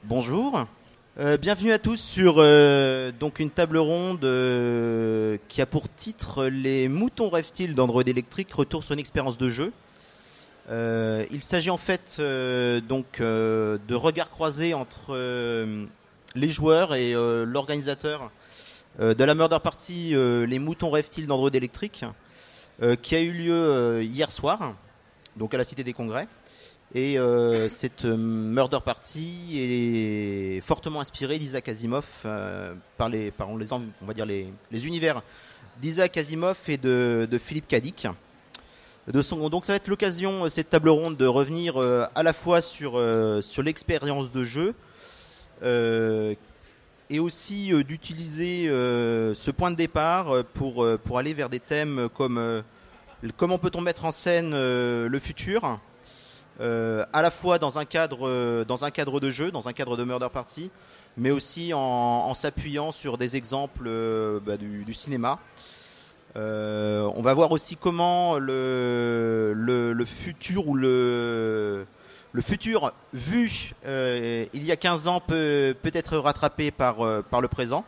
Bonjour, bienvenue à tous sur donc une table ronde qui a pour titre Les moutons rêvent-ils d'Android électrique, retour sur une expérience de jeu. Il s'agit en fait de regards croisés entre les joueurs et l'organisateur de la Murder Party Les moutons rêvent-ils d'Android électrique qui a eu lieu hier soir, donc à la Cité des Congrès. Et cette Murder Party est fortement inspirée d'Isaac Asimov on va dire les univers d'Isaac Asimov et de Philippe K. Dick. Donc ça va être l'occasion, cette table ronde, de revenir à la fois sur l'expérience de jeu et aussi d'utiliser ce point de départ pour aller vers des thèmes comme comment peut-on mettre en scène le futur, à la fois dans un cadre de jeu, dans un cadre de Murder Party, mais aussi en s'appuyant sur des exemples du cinéma. On va voir aussi comment le futur ou le futur vu il y a 15 ans peut être rattrapé par le présent.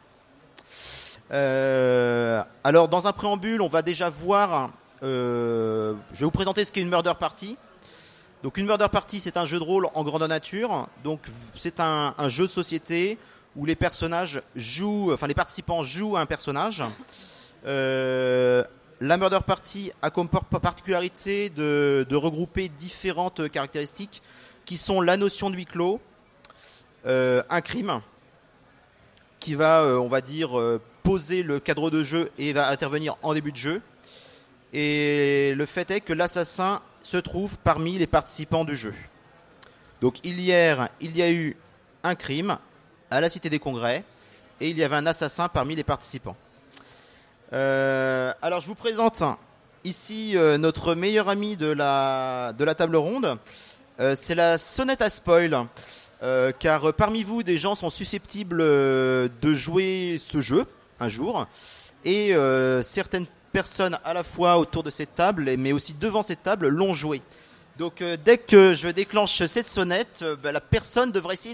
Alors dans un préambule, on va déjà voir, je vais vous présenter ce qu'est une Murder Party. Donc une Murder Party, c'est un jeu de rôle en grandeur nature. Donc c'est un jeu de société où les participants jouent un personnage. La Murder Party a comme particularité de regrouper différentes caractéristiques qui sont la notion de huis clos, un crime qui va, on va dire, poser le cadre de jeu et va intervenir en début de jeu. Et le fait est que l'assassin se trouve parmi les participants du jeu. Donc hier, il y a eu un crime à la Cité des Congrès et il y avait un assassin parmi les participants. Alors je vous présente ici notre meilleur ami de la table ronde. C'est la sonnette à spoil, car parmi vous, des gens sont susceptibles de jouer ce jeu un jour, et certaines personnes à la fois autour de cette table mais aussi devant cette table l'ont joué. Donc dès que je déclenche cette sonnette, la personne devrait essayer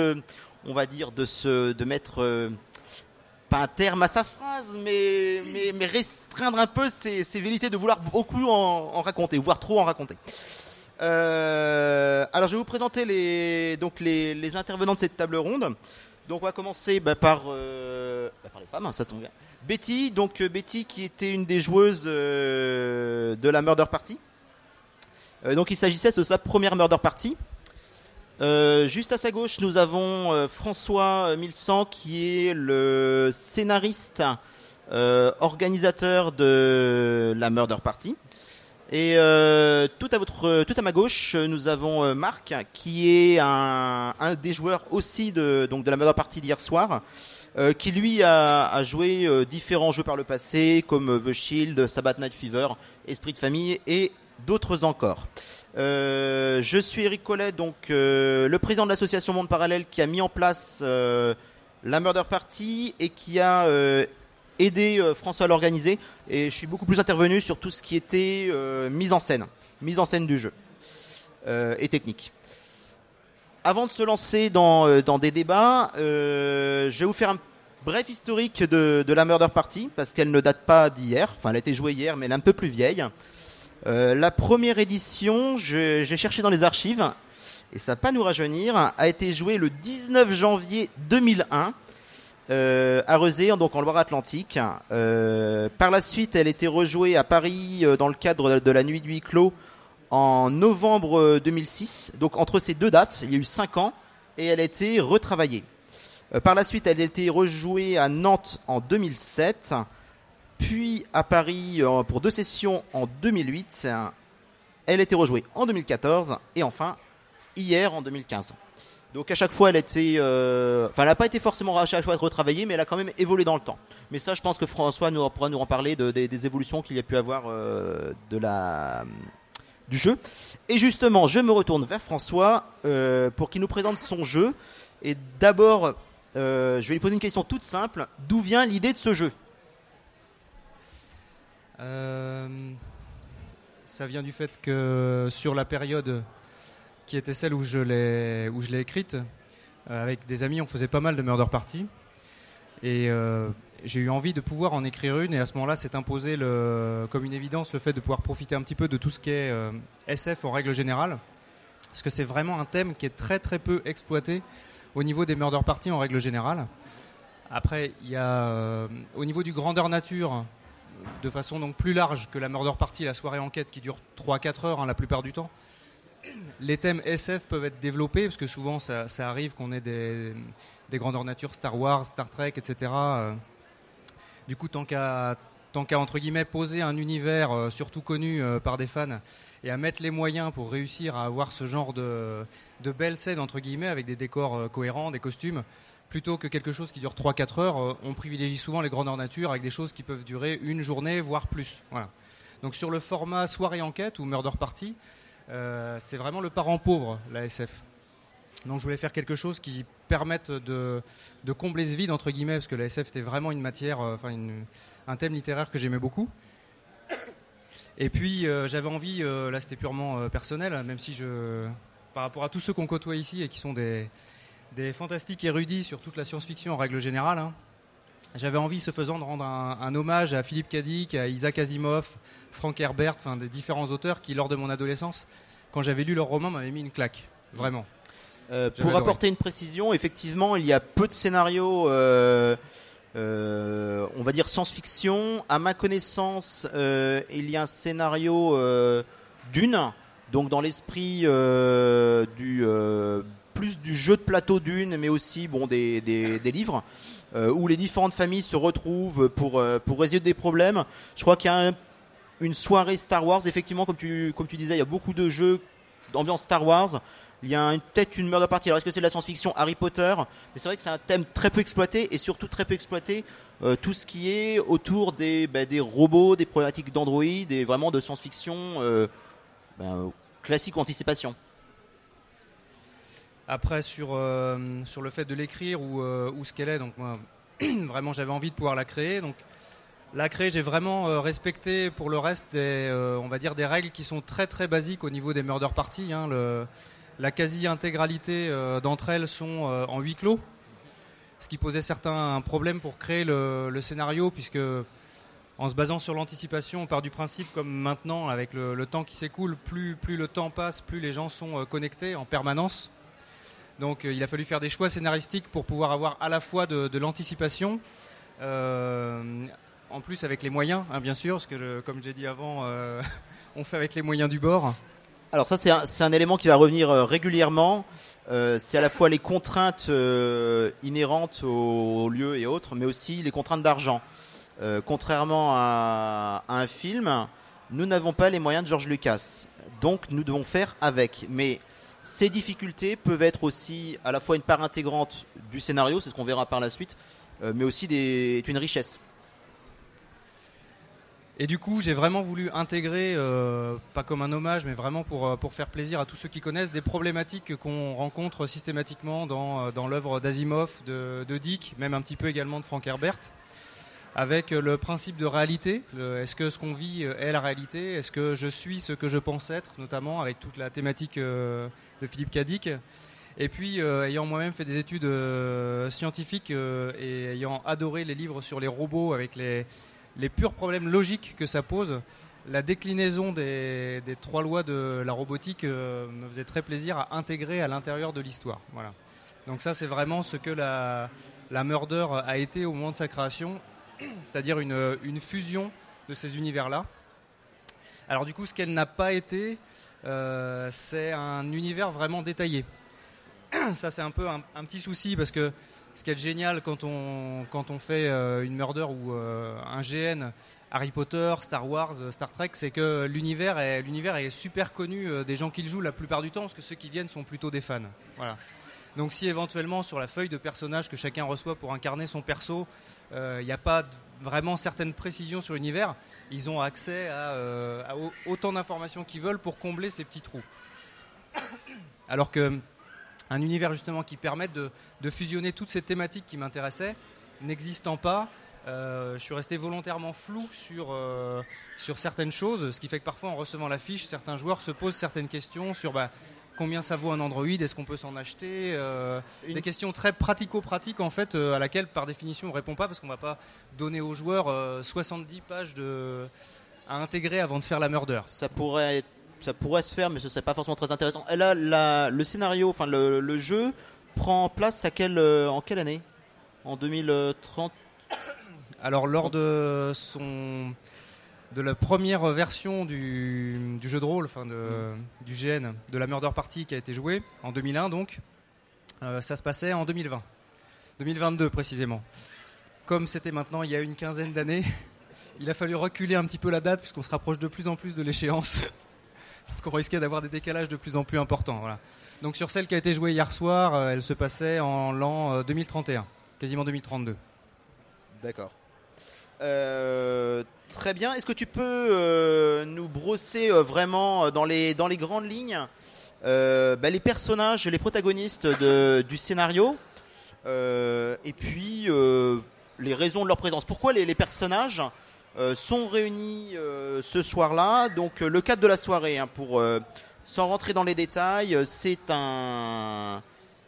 de mettre pas un terme à sa phrase, mais restreindre un peu ses velléités de vouloir beaucoup en raconter, voire trop en raconter. Alors je vais vous présenter les intervenants de cette table ronde. Donc on va commencer par les femmes, ça tombe bien. Betty, Betty qui était une des joueuses de la Murder Party. Donc il s'agissait de sa première Murder Party. Juste à sa gauche, nous avons François Milsan qui est le scénariste, organisateur de la Murder Party. Et tout à ma gauche, nous avons Marc qui est un des joueurs aussi de la Murder Party d'hier soir. Qui lui a joué différents jeux par le passé comme The Shield, Sabbath Night Fever, Esprit de famille et d'autres encore. Je suis Eric Collet, donc le président de l'association Monde Parallèle qui a mis en place la Murder Party et qui a aidé François à l'organiser, et je suis beaucoup plus intervenu sur tout ce qui était mise en scène du jeu et technique. Avant de se lancer dans des débats, je vais vous faire un bref historique de la Murder Party, parce qu'elle ne date pas d'hier. Enfin, elle a été jouée hier, mais elle est un peu plus vieille. La première édition, j'ai cherché dans les archives, et ça va pas nous rajeunir, a été jouée le 19 janvier 2001 à Rezé, donc en Loire-Atlantique. Par la suite, elle a été rejouée à Paris dans le cadre de la nuit du huis clos en novembre 2006. Donc entre ces deux dates, il y a eu 5 ans et elle a été retravaillée. Par la suite, elle a été rejouée à Nantes en 2007, puis à Paris pour 2 sessions en 2008. Elle a été rejouée en 2014 et enfin hier en 2015. Donc à chaque fois, elle n'a pas été forcément à chaque fois retravaillée, mais elle a quand même évolué dans le temps. Mais ça, je pense que François pourra nous en parler des évolutions qu'il y a pu avoir du jeu. Et justement, je me retourne vers François pour qu'il nous présente son jeu. Et d'abord, je vais lui poser une question toute simple. D'où vient l'idée de ce jeu ? Ça vient du fait que sur la période qui était celle où je l'ai écrite, Avec des amis, on faisait pas mal de murder party. Et j'ai eu envie de pouvoir en écrire une. Et à ce moment-là, s'est imposé comme une évidence le fait de pouvoir profiter un petit peu de tout ce qui est SF en règle générale. Parce que c'est vraiment un thème qui est très très peu exploité au niveau des murder party en règle générale. Après, il y a au niveau du grandeur nature, de façon donc plus large que la murder party et la soirée enquête qui dure 3-4 heures la plupart du temps. Les thèmes SF peuvent être développés parce que souvent ça arrive qu'on ait des grandeurs nature Star Wars, Star Trek, etc. Du coup, tant qu'à entre guillemets poser un univers surtout connu par des fans et à mettre les moyens pour réussir à avoir ce genre de belles scènes entre guillemets avec des décors cohérents, des costumes, plutôt que quelque chose qui dure 3-4 heures, on privilégie souvent les grandeurs nature avec des choses qui peuvent durer une journée voire plus. Voilà. Donc sur le format soirée enquête ou murder party, c'est vraiment le parent pauvre, la SF. Donc je voulais faire quelque chose qui permette de combler ce vide entre guillemets, parce que la SF était vraiment une matière, un thème littéraire que j'aimais beaucoup. Et puis j'avais envie, là c'était purement personnel, même si par rapport à tous ceux qu'on côtoie ici et qui sont des fantastiques érudits sur toute la science-fiction en règle générale, j'avais envie, ce faisant, de rendre un hommage à Philippe K. Dick, à Isaac Asimov, Frank Herbert, des différents auteurs qui, lors de mon adolescence, quand j'avais lu leurs romans, m'avaient mis une claque, vraiment. Pour apporter une précision, effectivement, il y a peu de scénarios, on va dire science-fiction. À ma connaissance, il y a un scénario Dune, donc dans l'esprit plus du jeu de plateau Dune, mais aussi des livres. Où les différentes familles se retrouvent pour résoudre des problèmes. Je crois qu'il y a une soirée Star Wars, effectivement, comme tu disais, il y a beaucoup de jeux d'ambiance Star Wars. Il y a peut-être une murder party. Alors est-ce que c'est de la science-fiction, Harry Potter? Mais c'est vrai que c'est un thème très peu exploité, et surtout très peu exploité tout ce qui est autour des robots, des problématiques d'Android, et vraiment de science-fiction classique ou anticipation. Après sur le fait de l'écrire ou ce qu'elle est, donc moi vraiment j'avais envie de pouvoir la créer. Donc la créer, j'ai vraiment respecté pour le reste on va dire des règles qui sont très très basiques au niveau des murder party. La quasi-intégralité d'entre elles sont en huis clos, ce qui posait certains problèmes pour créer le scénario, puisque en se basant sur l'anticipation, on part du principe, comme maintenant avec le temps qui s'écoule, plus le temps passe, plus les gens sont connectés en permanence. Donc il a fallu faire des choix scénaristiques pour pouvoir avoir à la fois de l'anticipation, en plus avec les moyens, bien sûr, parce que comme j'ai dit avant, on fait avec les moyens du bord. Alors ça c'est un élément qui va revenir régulièrement, c'est à la fois les contraintes inhérentes aux lieux et autres, mais aussi les contraintes d'argent. Contrairement à un film, nous n'avons pas les moyens de George Lucas, donc nous devons faire avec. Mais ces difficultés peuvent être aussi à la fois une part intégrante du scénario, c'est ce qu'on verra par la suite, mais aussi une richesse. Et du coup, j'ai vraiment voulu intégrer, pas comme un hommage, mais vraiment pour faire plaisir à tous ceux qui connaissent, des problématiques qu'on rencontre systématiquement dans l'œuvre d'Asimov, de Dick, même un petit peu également de Frank Herbert, avec le principe de réalité. Est-ce que ce qu'on vit est la réalité? Est-ce que je suis ce que je pense être, notamment avec toute la thématique de Philippe K. Dick. Et puis, ayant moi-même fait des études scientifiques et ayant adoré les livres sur les robots avec les purs problèmes logiques que ça pose, la déclinaison des 3 lois de la robotique me faisait très plaisir à intégrer à l'intérieur de l'histoire. Voilà. Donc ça, c'est vraiment ce que la Murder a été au moment de sa création, c'est-à-dire une fusion de ces univers-là. Alors du coup, ce qu'elle n'a pas été, c'est un univers vraiment détaillé. Ça, c'est un peu un petit souci, parce que ce qui est génial quand on fait une Murder ou un GN Harry Potter, Star Wars, Star Trek, c'est que l'univers est super connu des gens qui le jouent la plupart du temps, parce que ceux qui viennent sont plutôt des fans. Voilà. Donc si éventuellement sur la feuille de personnage que chacun reçoit pour incarner son perso, il n'y a pas vraiment certaines précisions sur l'univers, ils ont accès à autant d'informations qu'ils veulent pour combler ces petits trous. Alors que un univers justement qui permette de fusionner toutes ces thématiques qui m'intéressaient, n'existant pas, je suis resté volontairement flou sur certaines choses, ce qui fait que parfois en recevant la fiche, certains joueurs se posent certaines questions sur combien ça vaut un Android, est-ce qu'on peut s'en acheter, des questions très pratico-pratiques en fait, à laquelle par définition on ne répond pas parce qu'on ne va pas donner aux joueurs 70 pages à intégrer avant de faire la murder. Ça pourrait se faire, mais ce serait pas forcément très intéressant. Et là, le scénario, enfin le jeu prend place en quelle année? En 2030? Alors lors de la première version du jeu de rôle, du GN, de la Murder Party qui a été jouée en 2001 donc, ça se passait en 2020. 2022 précisément. Comme c'était maintenant il y a une quinzaine d'années, il a fallu reculer un petit peu la date puisqu'on se rapproche de plus en plus de l'échéance. Donc on risquait d'avoir des décalages de plus en plus importants. Voilà. Donc sur celle qui a été jouée hier soir, elle se passait en l'an 2031, quasiment 2032. D'accord. Très bien. Est-ce que tu peux nous brosser vraiment dans les grandes lignes les personnages, les protagonistes du scénario et puis les raisons de leur présence. Pourquoi les personnages sont réunis ce soir-là. Donc le cadre de la soirée, pour sans rentrer dans les détails, c'est un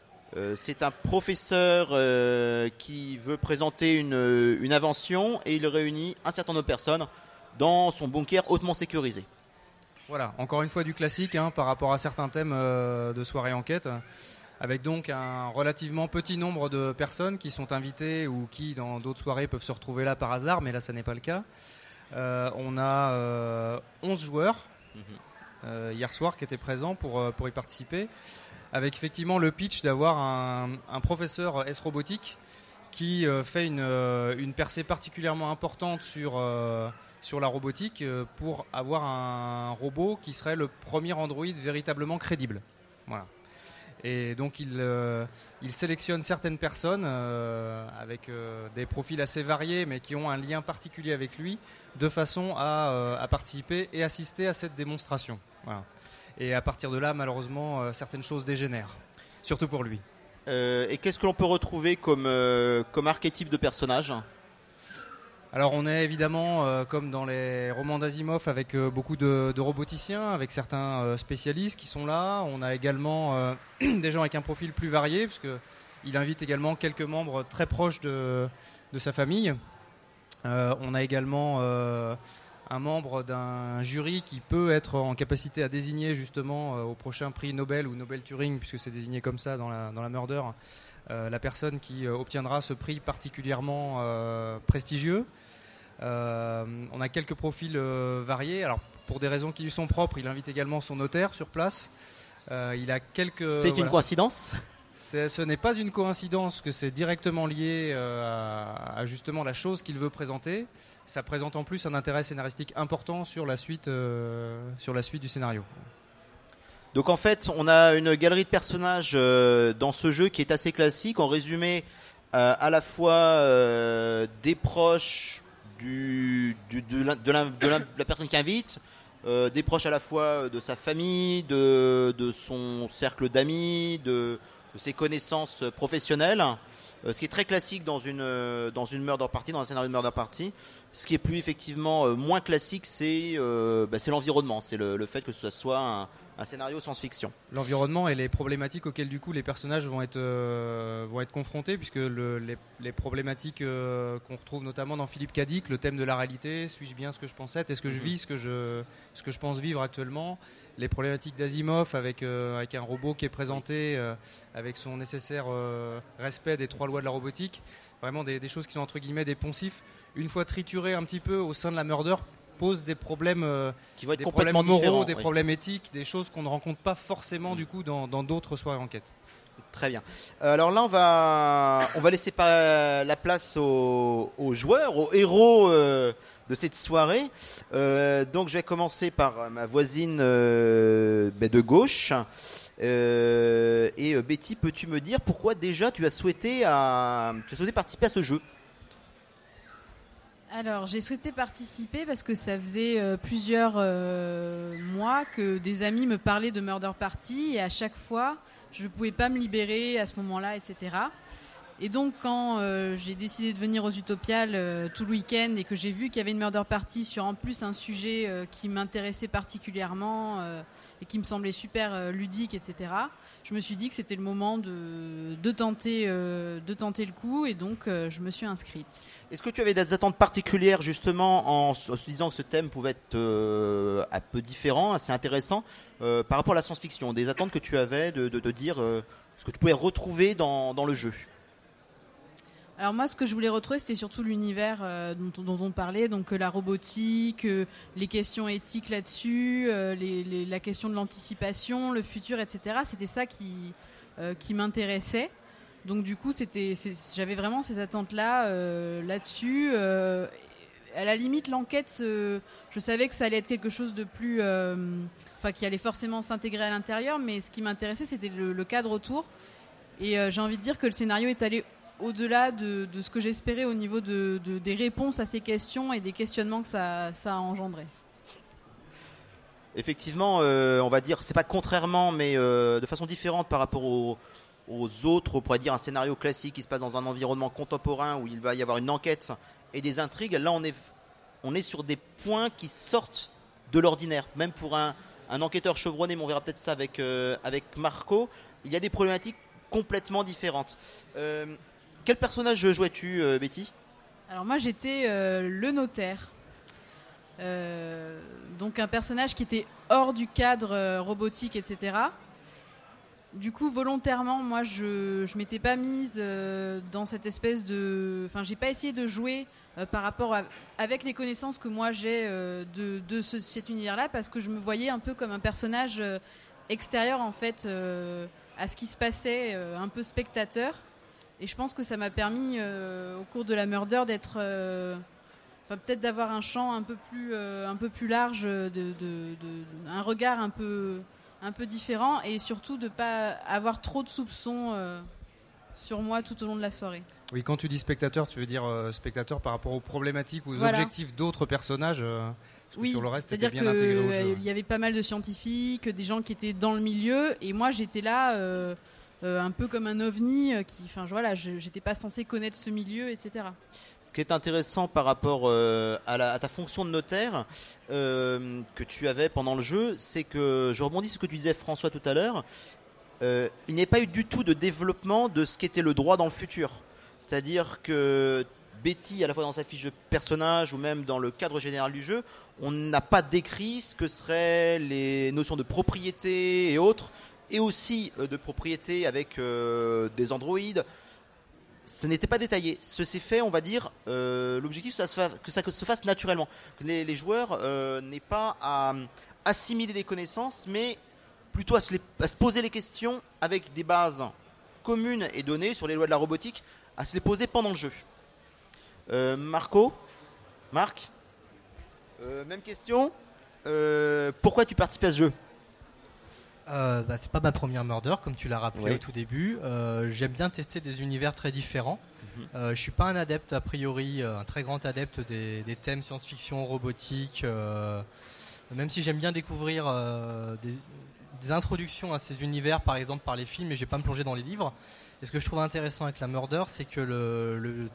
professeur qui veut présenter une invention et il réunit un certain nombre de personnes dans son bunker hautement sécurisé. Voilà, encore une fois du classique par rapport à certains thèmes de soirée enquête, avec donc un relativement petit nombre de personnes qui sont invitées ou qui dans d'autres soirées peuvent se retrouver là par hasard, mais là ça n'est pas le cas. On a 11 joueurs hier soir qui étaient présents pour y participer, avec effectivement le pitch d'avoir un professeur S-robotique qui fait une percée particulièrement importante sur la robotique pour avoir un robot qui serait le premier Android véritablement crédible. Voilà. Et donc il sélectionne certaines personnes avec des profils assez variés mais qui ont un lien particulier avec lui de façon à participer et assister à cette démonstration. Voilà. Et à partir de là, malheureusement, certaines choses dégénèrent, surtout pour lui. Et qu'est-ce que l'on peut retrouver comme archétype de personnage ? Alors on est évidemment, comme dans les romans d'Asimov, avec beaucoup de roboticiens, avec certains spécialistes qui sont là. On a également des gens avec un profil plus varié, puisqu'il invite également quelques membres très proches de sa famille. On a également un membre d'un jury qui peut être en capacité à désigner justement au prochain prix Nobel ou Nobel Turing, puisque c'est désigné comme ça dans la Murder, la personne qui obtiendra ce prix particulièrement prestigieux. On a quelques profils variés. Alors, pour des raisons qui lui sont propres, il invite également son notaire sur place. Il a quelques. C'est une coïncidence ? Ce n'est pas une coïncidence, que c'est directement lié à justement la chose qu'il veut présenter. Ça présente en plus un intérêt scénaristique important sur la suite du scénario. Donc en fait, on a une galerie de personnages dans ce jeu qui est assez classique. En résumé, à la fois des proches de la personne qui invite, des proches à la fois de sa famille, de son cercle d'amis, de ses connaissances professionnelles. Ce qui est très classique dans une murder party, dans un scénario de murder party. Ce qui est plus effectivement moins classique, c'est l'environnement, c'est le fait que ce soit un scénario science-fiction. L'environnement et les problématiques auxquelles du coup les personnages vont être confrontés, puisque les problématiques qu'on retrouve notamment dans Philippe K. Dick, le thème de la réalité, suis-je bien ce que je pense être, est-ce que je vis ce que je pense vivre actuellement, les problématiques d'Asimov avec un robot qui est présenté avec son nécessaire respect des 3 lois de la robotique, vraiment des choses qui sont entre guillemets des poncifs, une fois triturées un petit peu au sein de la Murder, pose des problèmes qui vont être des complètement problèmes moraux, différents, des problèmes éthiques, des choses qu'on ne rencontre pas forcément du coup dans d'autres soirées enquête. Très bien. Alors là, on va laisser la place aux joueurs, aux héros de cette soirée. Donc je vais commencer par ma voisine de gauche. Et Betty, peux-tu me dire pourquoi déjà tu as souhaité participer à ce jeu ? Alors, j'ai souhaité participer parce que ça faisait plusieurs mois que des amis me parlaient de Murder Party et à chaque fois, je ne pouvais pas me libérer à ce moment-là, etc. Et donc quand j'ai décidé de venir aux Utopiales tout le week-end et que j'ai vu qu'il y avait une murder party sur en plus un sujet qui m'intéressait particulièrement et qui me semblait super ludique, etc., je me suis dit que c'était le moment de tenter le coup, et donc je me suis inscrite. Est-ce que tu avais des attentes particulières justement en se disant que ce thème pouvait être un peu différent, assez intéressant par rapport à la science-fiction, des attentes que tu avais de dire ce que tu pouvais retrouver dans le jeu? Alors moi, ce que je voulais retrouver, c'était surtout l'univers dont on parlait, donc la robotique, les questions éthiques là-dessus, la question de l'anticipation, le futur, etc. C'était ça qui m'intéressait. Donc du coup, j'avais vraiment ces attentes-là là-dessus. À la limite, l'enquête, je savais que ça allait être quelque chose de plus, qui allait forcément s'intégrer à l'intérieur, mais ce qui m'intéressait, c'était le cadre autour. Et j'ai envie de dire que le scénario est allé au-delà de ce que j'espérais au niveau des réponses à ces questions et des questionnements que ça a engendré. Effectivement, on va dire, c'est pas contrairement, mais de façon différente par rapport aux autres, on pourrait dire un scénario classique qui se passe dans un environnement contemporain où il va y avoir une enquête et des intrigues. Là, on est sur des points qui sortent de l'ordinaire, même pour un enquêteur chevronné, mais on verra peut-être ça avec Marco. Il y a des problématiques complètement différentes. Quel personnage jouais-tu, Betty ? Alors moi, j'étais le notaire. Donc un personnage qui était hors du cadre robotique, etc. Du coup, volontairement, moi, je m'étais pas mise dans cette espèce de... Enfin, j'ai pas essayé de jouer par rapport avec les connaissances que moi j'ai de cet univers-là, parce que je me voyais un peu comme un personnage extérieur, en fait, à ce qui se passait, un peu spectateur. Et je pense que ça m'a permis, au cours de la murder, d'être... peut-être d'avoir un champ un peu plus large, un regard un peu différent, et surtout de ne pas avoir trop de soupçons sur moi tout au long de la soirée. Oui, quand tu dis spectateur, tu veux dire spectateur par rapport aux problématiques ou aux voilà. objectifs d'autres personnages parce que sur le reste, c'est-à-dire bien intégré au jeu. Il y avait pas mal de scientifiques, des gens qui étaient dans le milieu, et moi j'étais là un peu comme un ovni j'étais pas censée connaître ce milieu, etc. Ce qui est intéressant par rapport à ta fonction de notaire que tu avais pendant le jeu, c'est que, je rebondis sur ce que tu disais, François, tout à l'heure, il n'y a pas eu du tout de développement de ce qu'était le droit dans le futur. C'est-à-dire que Betty, à la fois dans sa fiche de personnage ou même dans le cadre général du jeu, on n'a pas décrit ce que seraient les notions de propriété et autres, et aussi de propriété avec des androïdes. Ce n'était pas détaillé. Ce s'est fait, on va dire, l'objectif c'est que ça se fasse naturellement. Que les joueurs n'aient pas à assimiler des connaissances, mais plutôt à se poser les questions avec des bases communes et données sur les lois de la robotique, à se les poser pendant le jeu. Marc, même question. Pourquoi tu participes à ce jeu ? C'est pas ma première murder, comme tu l'as rappelé au tout début. J'aime bien tester des univers très différents. Je suis pas un adepte a priori, un très grand adepte des thèmes science-fiction, robotique. Même si j'aime bien découvrir des introductions à ces univers, par exemple par les films, et je vais pas me plonger dans les livres. Et ce que je trouve intéressant avec la murder, c'est que le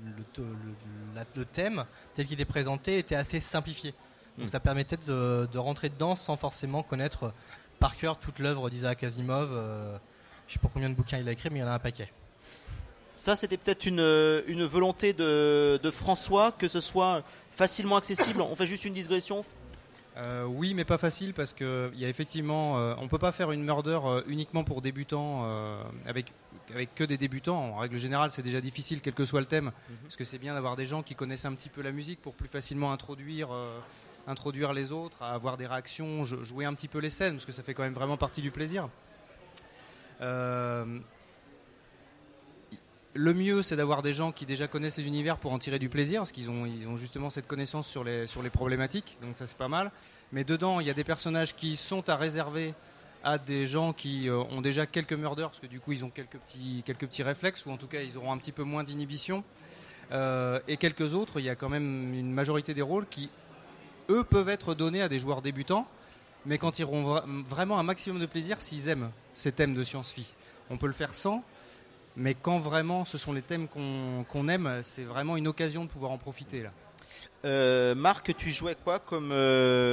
thème tel qu'il est présenté était assez simplifié. Donc ça permettait de rentrer dedans sans forcément connaître par cœur toute l'œuvre d'Isaac Asimov. Je sais pas combien de bouquins il a écrit, mais il y en a un paquet. Ça, c'était peut-être une volonté de François, que ce soit facilement accessible. On fait juste une digression. Oui, mais pas facile, parce que il y a effectivement, on peut pas faire une murder uniquement pour débutants, avec que des débutants. En règle générale, c'est déjà difficile, quel que soit le thème, parce que c'est bien d'avoir des gens qui connaissent un petit peu la musique pour plus facilement introduire les autres, à avoir des réactions, jouer un petit peu les scènes, parce que ça fait quand même vraiment partie du plaisir. Le mieux, c'est d'avoir des gens qui déjà connaissent les univers pour en tirer du plaisir, parce qu'ils ont justement cette connaissance sur les problématiques, donc ça c'est pas mal. Mais dedans, il y a des personnages qui sont à réserver à des gens qui ont déjà quelques murders, parce que du coup ils ont quelques petits réflexes, ou en tout cas ils auront un petit peu moins d'inhibition. Et quelques autres, il y a quand même une majorité des rôles qui, eux, peuvent être donnés à des joueurs débutants, mais quand ils auront vraiment un maximum de plaisir s'ils aiment ces thèmes de science-fi. On peut le faire sans. Mais quand vraiment ce sont les thèmes qu'on aime, c'est vraiment une occasion de pouvoir en profiter là. Marc, tu jouais quoi comme personnage ?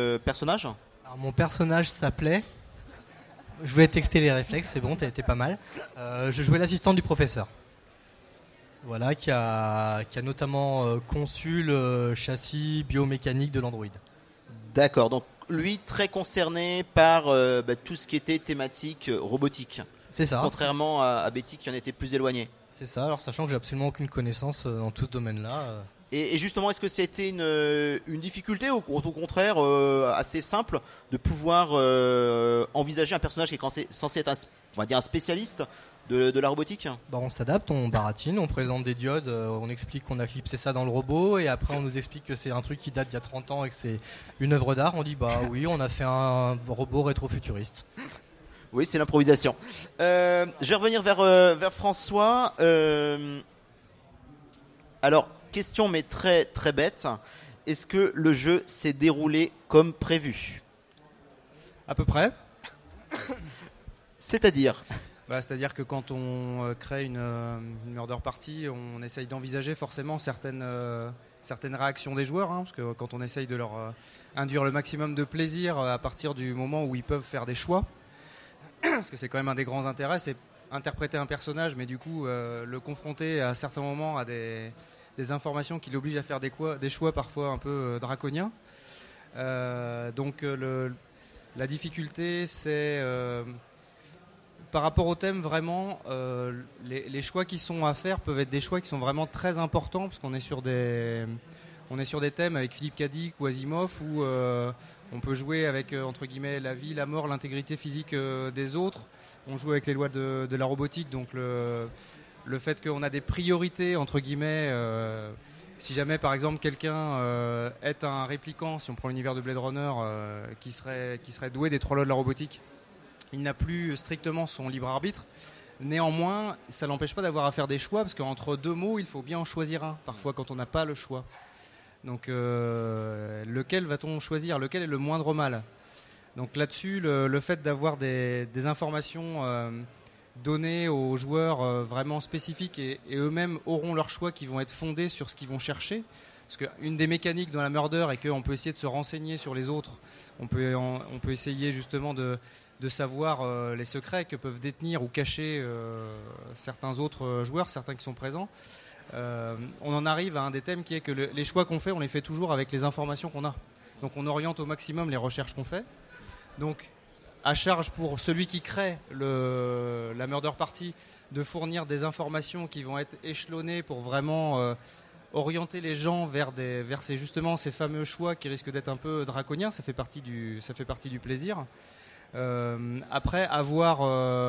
Alors, mon personnage s'appelait... Je voulais texter les réflexes, c'est bon, t'as été pas mal. Je jouais l'assistant du professeur. Voilà, qui a notamment conçu le châssis biomécanique de l'Android. D'accord, donc lui très concerné par tout ce qui était thématique robotique. C'est ça. Contrairement à Betty qui en était plus éloigné. C'est ça, alors sachant que j'ai absolument aucune connaissance dans tout ce domaine-là. Et justement, est-ce que c'était une difficulté ou au contraire assez simple de pouvoir envisager un personnage qui est censé être un spécialiste de la robotique ? On s'adapte, on baratine, on présente des diodes, on explique qu'on a clipsé ça dans le robot et après on nous explique que c'est un truc qui date d'il y a 30 ans et que c'est une œuvre d'art. On dit oui, on a fait un robot rétro-futuriste. Oui, c'est l'improvisation. Je vais revenir vers François. Alors, question mais très très bête. Est-ce que le jeu s'est déroulé comme prévu ? À peu près. C'est-à-dire ? C'est-à-dire que quand on crée une murder party, on essaye d'envisager forcément certaines réactions des joueurs, parce que quand on essaye de leur induire le maximum de plaisir à partir du moment où ils peuvent faire des choix, parce que c'est quand même un des grands intérêts, c'est interpréter un personnage, mais du coup le confronter à certains moments à des informations qui l'obligent à faire des choix parfois un peu draconiens. Donc la difficulté, c'est par rapport au thème, vraiment, les choix qui sont à faire peuvent être des choix qui sont vraiment très importants, parce qu'on est sur des thèmes avec Philippe K. Dick ou Asimov où on peut jouer avec entre guillemets la vie, la mort, l'intégrité physique des autres. On joue avec les lois de la robotique, donc le fait qu'on a des priorités entre guillemets. Si jamais par exemple quelqu'un est un répliquant, si on prend l'univers de Blade Runner, qui serait doué des 3 lois de la robotique, il n'a plus strictement son libre arbitre. Néanmoins, ça l'empêche pas d'avoir à faire des choix, parce qu'entre 2 mots, il faut bien en choisir un, parfois quand on n'a pas le choix. Donc lequel va-t-on choisir ? Lequel est le moindre mal ? Donc là-dessus, le fait d'avoir des informations données aux joueurs vraiment spécifiques et eux-mêmes auront leurs choix qui vont être fondés sur ce qu'ils vont chercher. Parce qu'une des mécaniques dans la Murder est qu'on peut essayer de se renseigner sur les autres. On peut essayer justement de savoir les secrets que peuvent détenir ou cacher certains autres joueurs, certains qui sont présents. On en arrive à un des thèmes qui est que les choix qu'on fait, on les fait toujours avec les informations qu'on a. Donc on oriente au maximum les recherches qu'on fait. Donc à charge pour celui qui crée la Murder Party de fournir des informations qui vont être échelonnées pour vraiment orienter les gens vers justement ces fameux choix qui risquent d'être un peu draconiens. Ça fait partie du plaisir. Après avoir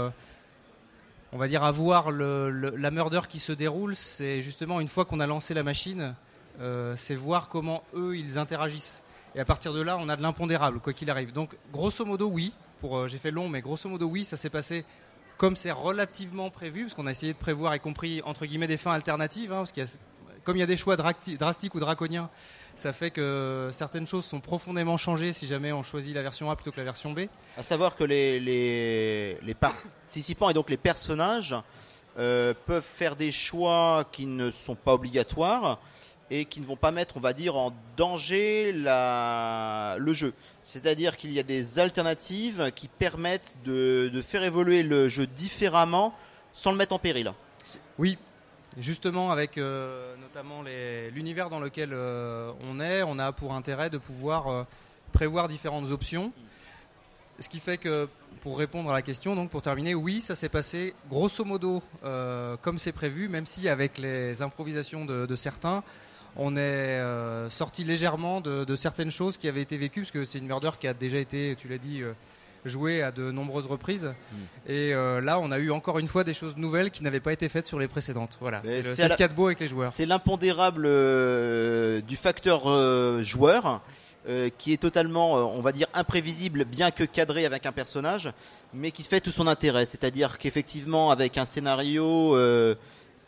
on va dire avoir la murder qui se déroule, c'est justement une fois qu'on a lancé la machine, c'est voir comment eux ils interagissent, et à partir de là on a de l'impondérable quoi qu'il arrive. Donc grosso modo oui, j'ai fait long, mais grosso modo oui, ça s'est passé comme c'est relativement prévu, parce qu'on a essayé de prévoir, y compris entre guillemets des fins alternatives, parce qu'il y a, comme il y a des choix drastiques ou draconiens, ça fait que certaines choses sont profondément changées si jamais on choisit la version A plutôt que la version B. À savoir que les participants et donc les personnages peuvent faire des choix qui ne sont pas obligatoires et qui ne vont pas mettre, on va dire, en danger le jeu. C'est-à-dire qu'il y a des alternatives qui permettent de faire évoluer le jeu différemment sans le mettre en péril. Oui. Justement, avec notamment l'univers dans lequel on a pour intérêt de pouvoir prévoir différentes options. Ce qui fait que, pour répondre à la question, donc pour terminer, oui, ça s'est passé grosso modo comme c'est prévu, même si avec les improvisations de certains, on est sorti légèrement de certaines choses qui avaient été vécues, parce que c'est une murder qui a déjà été, tu l'as dit, joué à de nombreuses reprises. Et là, on a eu encore une fois des choses nouvelles qui n'avaient pas été faites sur les précédentes. Voilà, c'est ce qu'il y a de beau avec les joueurs. C'est l'impondérable du facteur joueur qui est totalement, on va dire, imprévisible, bien que cadré avec un personnage, mais qui fait tout son intérêt. C'est-à-dire qu'effectivement, avec un scénario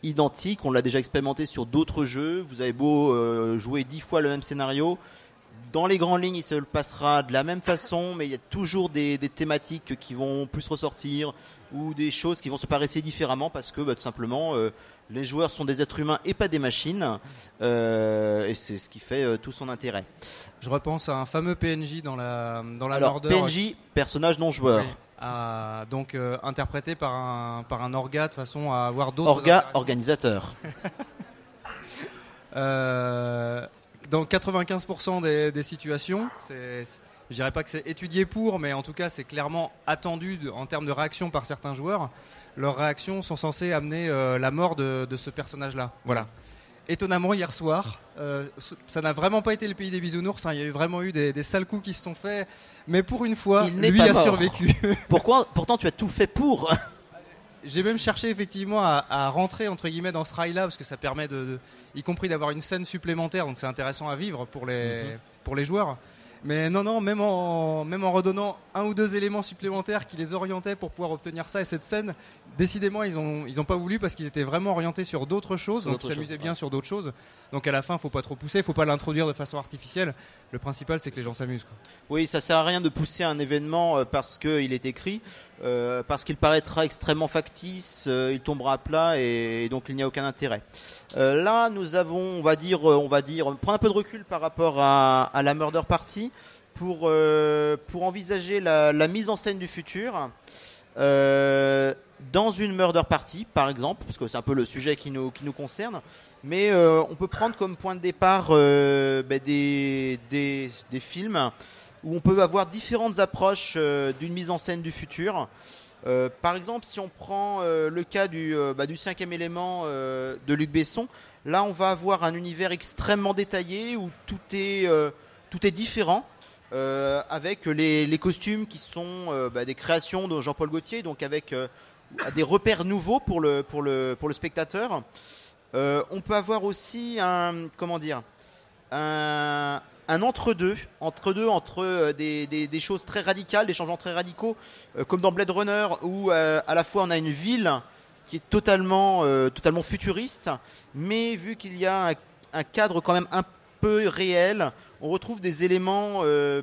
identique, on l'a déjà expérimenté sur d'autres jeux, vous avez beau jouer 10 fois le même scénario, Dans les grandes lignes, il se le passera de la même façon, mais il y a toujours des thématiques qui vont plus ressortir ou des choses qui vont se passer différemment parce que tout simplement les joueurs sont des êtres humains et pas des machines, et c'est ce qui fait tout son intérêt. Je repense à un fameux PNJ dans la Alors, Murder. PNJ, personnage non joueur. Oui. Donc interprété par un orga de façon à avoir d'autres Orga, organisateur. Dans 95% des situations, je dirais pas que c'est étudié pour, mais en tout cas c'est clairement attendu en termes de réaction par certains joueurs. Leurs réactions sont censées amener la mort de ce personnage-là. Voilà. Étonnamment, hier soir, ça n'a vraiment pas été le pays des bisounours. Il y a vraiment eu des sales coups qui se sont faits, mais pour une fois, lui a survécu. Pourtant, tu as tout fait pour. J'ai même cherché effectivement à rentrer entre guillemets dans ce rail-là parce que ça permet y compris d'avoir une scène supplémentaire, donc c'est intéressant à vivre pour les joueurs. Mais non, même en redonnant un ou deux éléments supplémentaires qui les orientaient pour pouvoir obtenir ça et cette scène, décidément ils ont pas voulu parce qu'ils étaient vraiment orientés sur d'autres choses, donc ils s'amusaient bien sur d'autres choses. Donc à la fin, faut pas trop pousser, faut pas l'introduire de façon artificielle. Le principal, c'est que les gens s'amusent, quoi. Oui, ça sert à rien de pousser un événement parce qu'il est écrit, parce qu'il paraîtra extrêmement factice, il tombera à plat et donc il n'y a aucun intérêt. Là, nous avons, on va dire, prendre un peu de recul par rapport à la Murder Party pour envisager la mise en scène du futur. Dans une Murder Party, par exemple, parce que c'est un peu le sujet qui nous concerne, mais on peut prendre comme point de départ des films où on peut avoir différentes approches d'une mise en scène du futur. Par exemple, si on prend le cas du cinquième élément de Luc Besson, là on va avoir un univers extrêmement détaillé où tout est différent. Avec les costumes qui sont des créations de Jean-Paul Gaultier, donc avec des repères nouveaux pour le spectateur. On peut avoir aussi un entre-deux entre des choses très radicales, des changements très radicaux, comme dans Blade Runner, où à la fois on a une ville qui est totalement futuriste, mais vu qu'il y a un cadre quand même un peu réel, on retrouve des éléments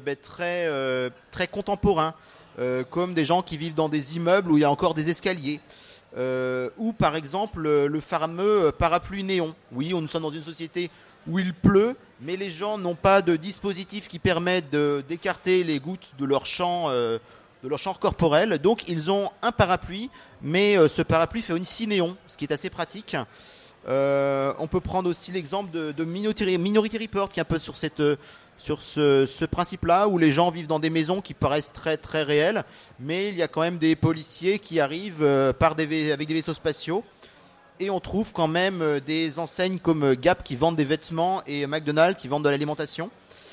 très contemporains, comme des gens qui vivent dans des immeubles où il y a encore des escaliers, ou par exemple le fameux parapluie néon. Oui, nous sommes dans une société où il pleut, mais les gens n'ont pas de dispositif qui permettent d'écarter les gouttes de leur champ corporel, donc ils ont un parapluie, mais ce parapluie fait aussi néon, ce qui est assez pratique. On peut prendre aussi l'exemple de Minority Report, qui est un peu sur ce principe-là, où les gens vivent dans des maisons qui paraissent très très réelles, mais il y a quand même des policiers qui arrivent avec des vaisseaux spatiaux, et on trouve quand même des enseignes comme Gap qui vendent des vêtements et McDonald's qui vendent de l'alimentation.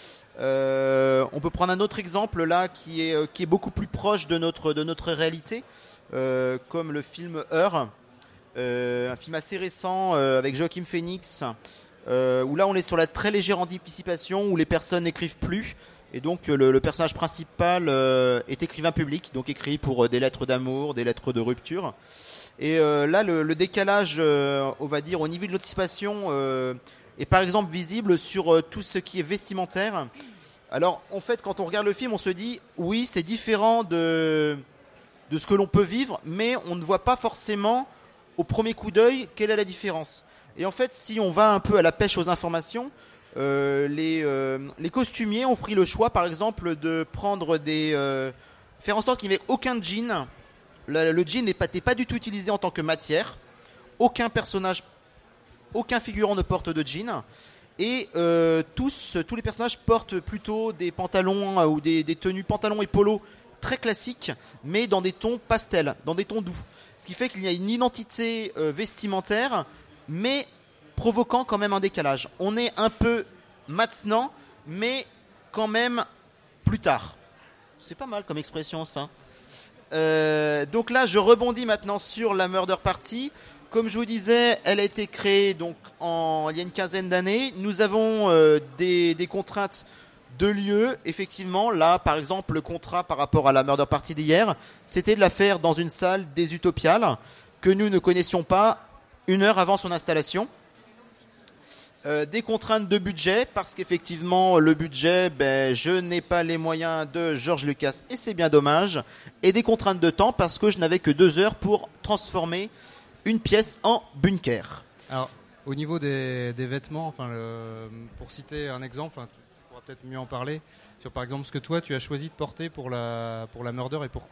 On peut prendre un autre exemple là qui est beaucoup plus proche de notre réalité, comme le film Her. Un film assez récent avec Joaquin Phoenix, où là on est sur la très légère anticipation, où les personnes n'écrivent plus, et donc le personnage principal est écrivain public, donc écrit pour des lettres d'amour, des lettres de rupture. Et là le décalage, on va dire au niveau de l'anticipation, est par exemple visible sur tout ce qui est vestimentaire. Alors en fait, quand on regarde le film, on se dit oui, c'est différent de ce que l'on peut vivre, mais on ne voit pas forcément au premier coup d'œil quelle est la différence. Et en fait, si on va un peu à la pêche aux informations, les costumiers ont pris le choix, par exemple, de prendre faire en sorte qu'il n'y ait aucun jean. Le jean n'est pas du tout utilisé en tant que matière. Aucun personnage, aucun figurant ne porte de jean. Et tous les personnages portent plutôt des pantalons ou des tenues pantalons et polos très classiques, mais dans des tons pastels, dans des tons doux. Ce qui fait qu'il y a une identité vestimentaire, mais provoquant quand même un décalage. On est un peu maintenant, mais quand même plus tard. C'est pas mal comme expression, ça. Donc là, je rebondis maintenant sur la Murder Party. Comme je vous disais, elle a été créée donc il y a une quinzaine d'années. Nous avons des contraintes de lieu. Effectivement, là, par exemple, le contrat par rapport à la Murder Party d'hier, c'était de la faire dans une salle des Utopiales que nous ne connaissions pas une heure avant son installation. Des contraintes de budget, parce qu'effectivement le budget, je n'ai pas les moyens de George Lucas et c'est bien dommage. Et des contraintes de temps, parce que je n'avais que 2 heures pour transformer une pièce en bunker. Alors, au niveau des vêtements, pour citer un exemple, tu pourras peut-être mieux en parler, sur par exemple ce que toi tu as choisi de porter pour la Murder et pourquoi ?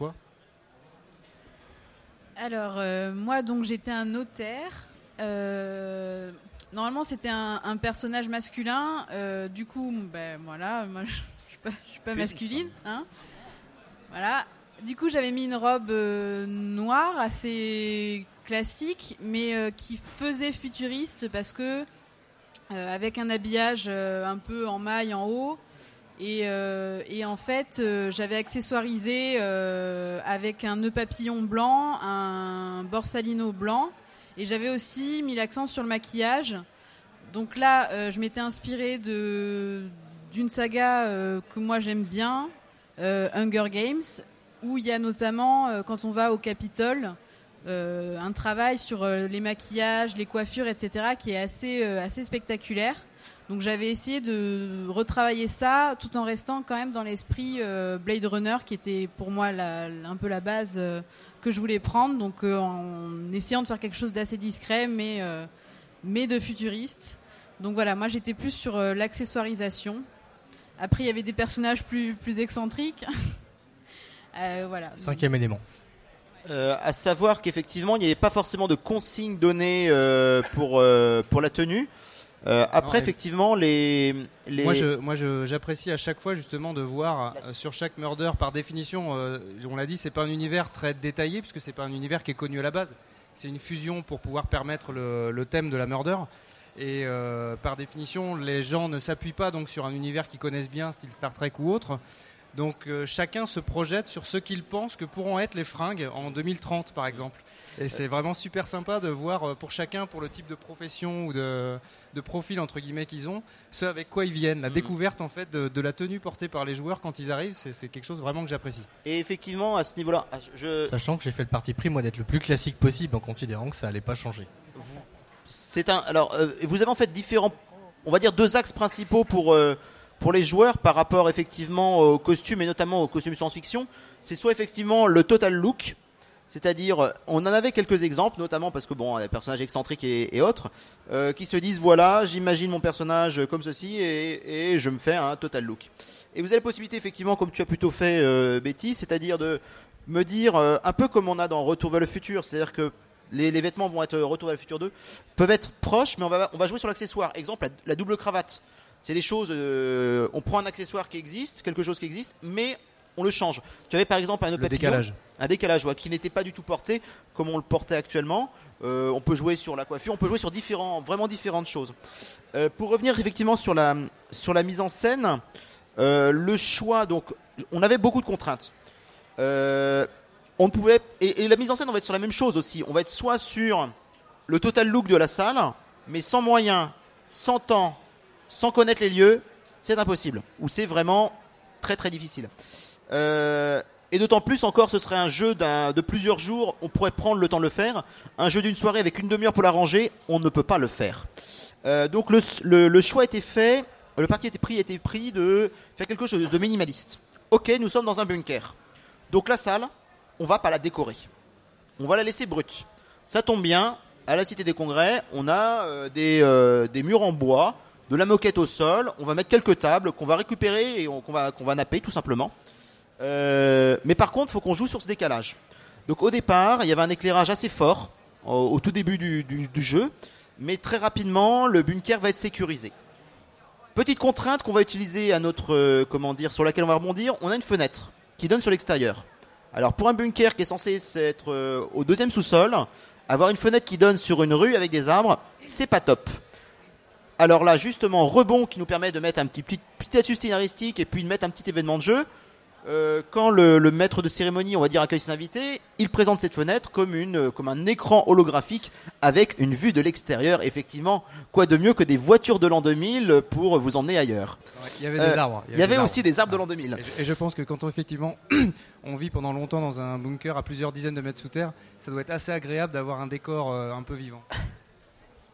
Alors, moi, donc, j'étais un notaire. Normalement, c'était un personnage masculin. Du coup, voilà, moi, je suis pas masculine. Hein, voilà. Du coup, j'avais mis une robe noire, assez classique, mais qui faisait futuriste parce que, avec un habillage un peu en maille en haut, et en fait, j'avais accessoirisé avec un nœud papillon blanc, un borsalino blanc, et j'avais aussi mis l'accent sur le maquillage. Donc là, je m'étais inspirée d'une saga que moi j'aime bien, Hunger Games, où il y a notamment, quand on va au Capitole, un travail sur les maquillages, les coiffures, etc., qui est assez spectaculaire. Donc j'avais essayé de retravailler ça tout en restant quand même dans l'esprit Blade Runner, qui était pour moi un peu la base que je voulais prendre. Donc en essayant de faire quelque chose d'assez discret, mais de futuriste. Donc voilà, moi j'étais plus sur l'accessoirisation. Après il y avait des personnages plus excentriques. Voilà. 5e élément. À savoir qu'effectivement il n'y avait pas forcément de consignes données pour la tenue. Après, effectivement, Moi, j'apprécie à chaque fois justement de voir sur chaque murder, par définition, on l'a dit, c'est pas un univers très détaillé puisque c'est pas un univers qui est connu à la base. C'est une fusion pour pouvoir permettre le thème de la murder. Et par définition, les gens ne s'appuient pas donc sur un univers qu'ils connaissent bien, style Star Trek ou autre. Donc chacun se projette sur ce qu'il pense que pourront être les fringues en 2030 par exemple. Et c'est vraiment super sympa de voir pour chacun, pour le type de profession ou de profil entre guillemets qu'ils ont, ce avec quoi ils viennent. La découverte en fait de la tenue portée par les joueurs quand ils arrivent, c'est quelque chose vraiment que j'apprécie. Et effectivement à ce niveau-là, sachant que j'ai fait le parti pris moi d'être le plus classique possible en considérant que ça allait pas changer. Vous avez en fait différents, on va dire 2 axes principaux pour les joueurs par rapport effectivement aux costumes et notamment aux costumes science-fiction. C'est soit effectivement le total look, c'est-à-dire on en avait quelques exemples, notamment parce que les personnages excentriques et autres qui se disent voilà, j'imagine mon personnage comme ceci et je me fais un total look. Et vous avez la possibilité effectivement, comme tu as plutôt fait Betty, c'est-à-dire de me dire un peu comme on a dans Retour vers le futur, c'est-à-dire que les vêtements vont être Retour vers le futur 2 peuvent être proches, mais on va jouer sur l'accessoire. Exemple, la double cravate. C'est des choses, on prend un accessoire qui existe, quelque chose qui existe, mais on le change. Tu avais par exemple un nœud papillon, un décalage qui n'était pas du tout porté comme on le portait actuellement. On peut jouer sur la coiffure, on peut jouer sur vraiment différentes choses. Pour revenir effectivement sur la mise en scène, le choix, donc on avait beaucoup de contraintes. On pouvait et la mise en scène, on va être sur la même chose aussi. On va être soit sur le total look de la salle, mais sans moyens, sans temps, sans connaître les lieux, c'est impossible. Ou c'est vraiment très très difficile. Et d'autant plus encore, ce serait un jeu de plusieurs jours. On pourrait prendre le temps de le faire. Un jeu d'une soirée avec une demi-heure pour l'arranger, on ne peut pas le faire. Donc le choix était fait. Le parti était pris de faire quelque chose de minimaliste. Ok, nous sommes dans un bunker. Donc la salle, on va pas la décorer. On va la laisser brute. Ça tombe bien. À la Cité des Congrès, on a des murs en bois, de la moquette au sol. On va mettre quelques tables qu'on va récupérer et qu'on va napper tout simplement. Mais par contre, il faut qu'on joue sur ce décalage. Donc au départ, il y avait un éclairage assez fort au tout début du jeu, mais très rapidement, le bunker va être sécurisé. Petite contrainte qu'on va utiliser à notre, sur laquelle on va rebondir, on a une fenêtre qui donne sur l'extérieur. Alors pour un bunker qui est censé être au 2e sous-sol, avoir une fenêtre qui donne sur une rue avec des arbres, c'est pas top. Alors là, justement, rebond qui nous permet de mettre un petite astuce scénaristique et puis de mettre un petit événement de jeu. Quand le maître de cérémonie, on va dire, accueille ses invités, il présente cette fenêtre comme un écran holographique avec une vue de l'extérieur. Effectivement, quoi de mieux que des voitures de l'an 2000 pour vous emmener ailleurs. Ouais, il y avait des arbres. Il y avait aussi des arbres de l'an 2000. Et je pense que quand effectivement on vit pendant longtemps dans un bunker à plusieurs dizaines de mètres sous terre, ça doit être assez agréable d'avoir un décor un peu vivant.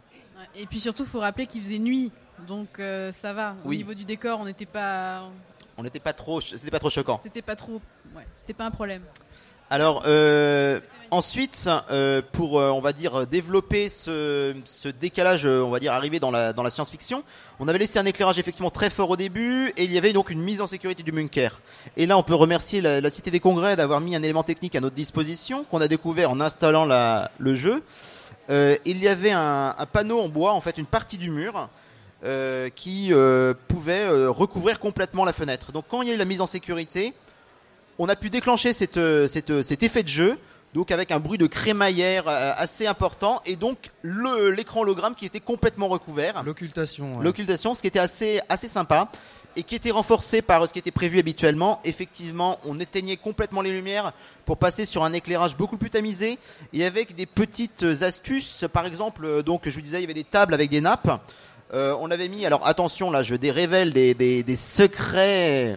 Et puis surtout, il faut rappeler qu'il faisait nuit, donc ça va. Au niveau du décor, on n'était pas. C'était pas trop choquant. C'était pas un problème. Alors ensuite, pour on va dire développer ce décalage, on va dire arriver dans la science-fiction, on avait laissé un éclairage effectivement très fort au début et il y avait donc une mise en sécurité du bunker. Et là, on peut remercier la Cité des Congrès d'avoir mis un élément technique à notre disposition qu'on a découvert en installant le jeu. Il y avait un panneau en bois, en fait, une partie du mur. Qui pouvait recouvrir complètement la fenêtre. Donc quand il y a eu la mise en sécurité, on a pu déclencher cet effet de jeu, donc avec un bruit de crémaillère assez important, et donc l'écran hologramme qui était complètement recouvert. L'occultation. Ouais. L'occultation, ce qui était assez sympa, et qui était renforcé par ce qui était prévu habituellement. Effectivement, on éteignait complètement les lumières pour passer sur un éclairage beaucoup plus tamisé, et avec des petites astuces. Par exemple, donc je vous disais, il y avait des tables avec des nappes. On avait mis, alors attention là, je révèle des secrets.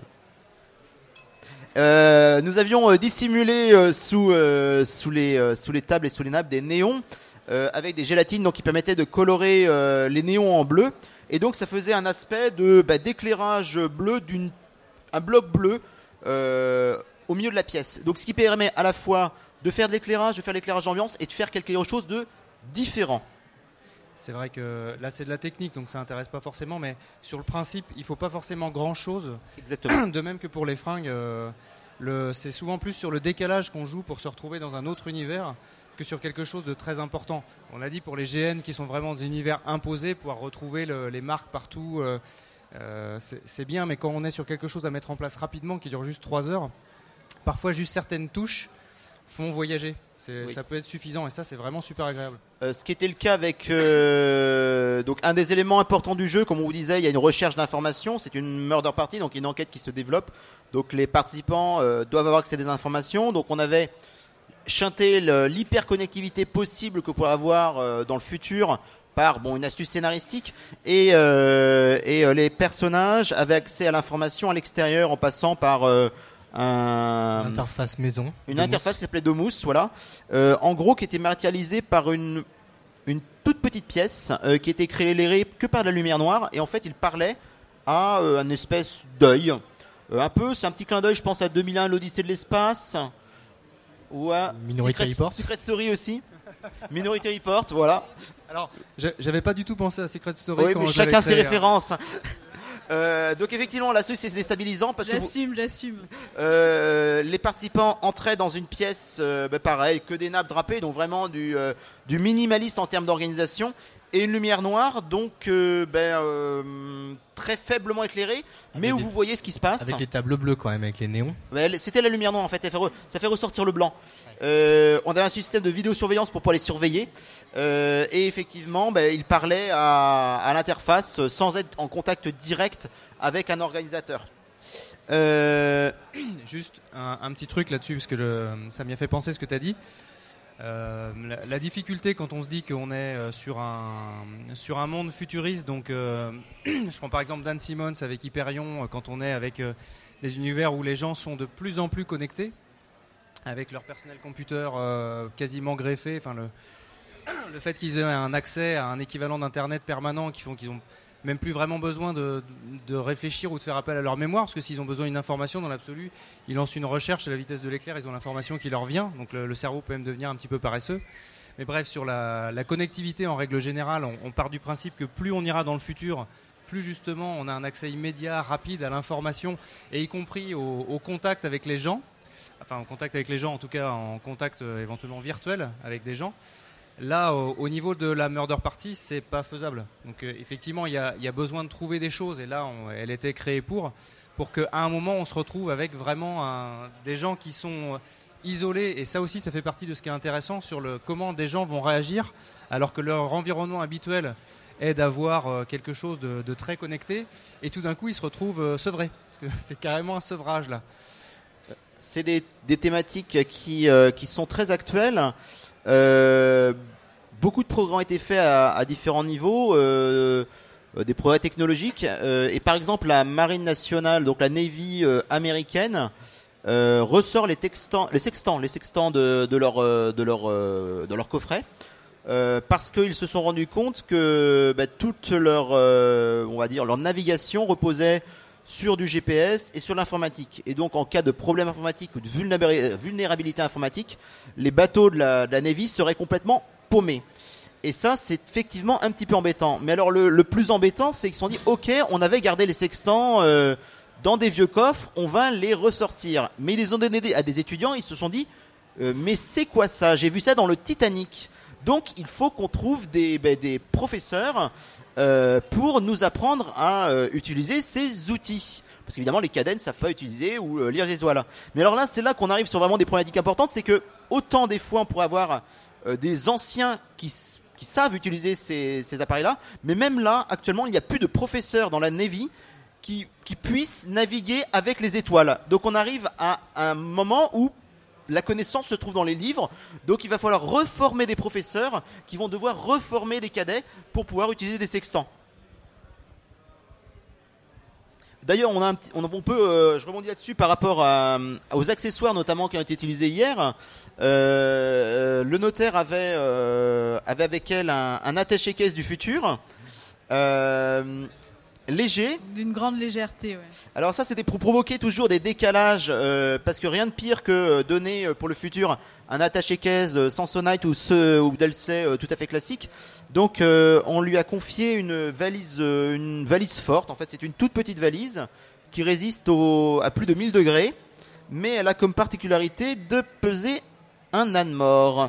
Nous avions dissimulé sous les tables et sous les nappes des néons avec des gélatines, donc qui permettaient de colorer les néons en bleu, et donc ça faisait un aspect d'éclairage bleu, un bloc bleu au milieu de la pièce. Donc ce qui permet à la fois de faire de l'éclairage, d'ambiance et de faire quelque chose de différent. C'est vrai que là c'est de la technique, donc ça intéresse pas forcément, mais sur le principe il faut pas forcément grand chose. Exactement. De même que pour les fringues, c'est souvent plus sur le décalage qu'on joue pour se retrouver dans un autre univers que sur quelque chose de très important. On a dit pour les GN qui sont vraiment des univers imposés, pouvoir retrouver les marques partout, c'est bien, mais quand on est sur quelque chose à mettre en place rapidement qui dure juste 3 heures, parfois juste certaines touches font voyager. Ça peut être suffisant, et ça c'est vraiment super agréable. Ce qui était le cas avec donc un des éléments importants du jeu, comme on vous disait, il y a une recherche d'informations, c'est une murder party, donc une enquête qui se développe. Donc les participants doivent avoir accès à des informations. Donc on avait chanté l'hyperconnectivité possible que pourrait avoir dans le futur par une astuce scénaristique, et les personnages avaient accès à l'information à l'extérieur en passant par une interface maison. Une interface qui s'appelait Domus, voilà. En gros, qui était matérialisée par une toute petite pièce qui était éclairée que par de la lumière noire, et en fait, il parlait à une espèce d'œil. C'est un petit clin d'œil, je pense à 2001, l'Odyssée de l'espace, ou à Minority Report. Secret Story aussi. Minority Report, voilà. Alors, j'avais pas du tout pensé à Secret Story. Oui, quand mais chacun ses créé, références. Donc effectivement, là, c'est déstabilisant parce j'assume. les participants entraient dans une pièce, pareil, que des nappes drapées, donc vraiment du minimaliste en termes d'organisation, et une lumière noire, donc très faiblement éclairée, mais où vous voyez ce qui se passe. Avec les tableaux bleus quand même, avec les néons. C'était la lumière noire en fait, ça fait ressortir le blanc. On avait un système de vidéosurveillance pour pouvoir les surveiller, et effectivement il parlait à l'interface sans être en contact direct avec un organisateur. Juste un petit truc là-dessus, parce que ça m'y a fait penser ce que tu as dit. La difficulté quand on se dit qu'on est sur un monde futuriste, donc je prends par exemple Dan Simmons avec Hyperion, quand on est avec des univers où les gens sont de plus en plus connectés avec leur personnel computer quasiment greffé, enfin le fait qu'ils aient un accès à un équivalent d'internet permanent qui font qu'ils ont même plus vraiment besoin de réfléchir ou de faire appel à leur mémoire, parce que s'ils ont besoin d'une information dans l'absolu, ils lancent une recherche à la vitesse de l'éclair, ils ont l'information qui leur vient, donc le cerveau peut même devenir un petit peu paresseux. Mais bref, sur la connectivité en règle générale, on part du principe que plus on ira dans le futur, plus justement on a un accès immédiat, rapide à l'information, et y compris au contact avec les gens, enfin en contact avec les gens, en tout cas en contact éventuellement virtuel avec des gens. Là, au niveau de la murder party, c'est pas faisable. Donc effectivement, il y a besoin de trouver des choses, et là, elle était créée pour qu'à un moment, on se retrouve avec vraiment des gens qui sont isolés, et ça aussi, ça fait partie de ce qui est intéressant sur comment des gens vont réagir, alors que leur environnement habituel est d'avoir quelque chose de très connecté, et tout d'un coup, ils se retrouvent sevrés, parce que c'est carrément un sevrage là. C'est des thématiques qui sont très actuelles. Beaucoup de progrès ont été faits à différents niveaux, des progrès technologiques, et par exemple la marine nationale, donc la Navy américaine, ressort les sextants de leur coffret. parce qu'ils se sont rendus compte que toute leur, on va dire, leur navigation reposait sur du GPS et sur l'informatique. Et donc, en cas de problème informatique ou de vulnérabilité informatique, les bateaux de la Navy seraient complètement paumés. Et ça, c'est effectivement un petit peu embêtant. Mais alors, le plus embêtant, c'est qu'ils se sont dit, ok, on avait gardé les sextants dans des vieux coffres, on va les ressortir. Mais ils les ont donnés à des étudiants, ils se sont dit, mais c'est quoi ça ? J'ai vu ça dans le Titanic. Donc, il faut qu'on trouve des professeurs pour nous apprendre à utiliser ces outils. Parce qu'évidemment, les cadets ne savent pas utiliser ou lire les étoiles. Mais alors là, c'est là qu'on arrive sur vraiment des problématiques importantes. C'est que autant des fois, on pourrait avoir des anciens qui savent utiliser ces appareils-là. Mais même là, actuellement, il n'y a plus de professeurs dans la Navy qui puissent naviguer avec les étoiles. Donc, on arrive à un moment où la connaissance se trouve dans les livres, donc il va falloir reformer des professeurs qui vont devoir reformer des cadets pour pouvoir utiliser des sextants. D'ailleurs, on peut, je rebondis là-dessus par rapport aux accessoires notamment qui ont été utilisés hier. Le notaire avait avec elle un attaché-caisse du futur. Léger. D'une grande légèreté, ouais. Alors ça, c'était pour provoquer toujours des décalages, parce que rien de pire que donner pour le futur un attaché-caisse Samsonite ou Delsey tout à fait classique. Donc on lui a confié une valise forte. En fait, c'est une toute petite valise qui résiste à plus de 1000 degrés, mais elle a comme particularité de peser un âne mort.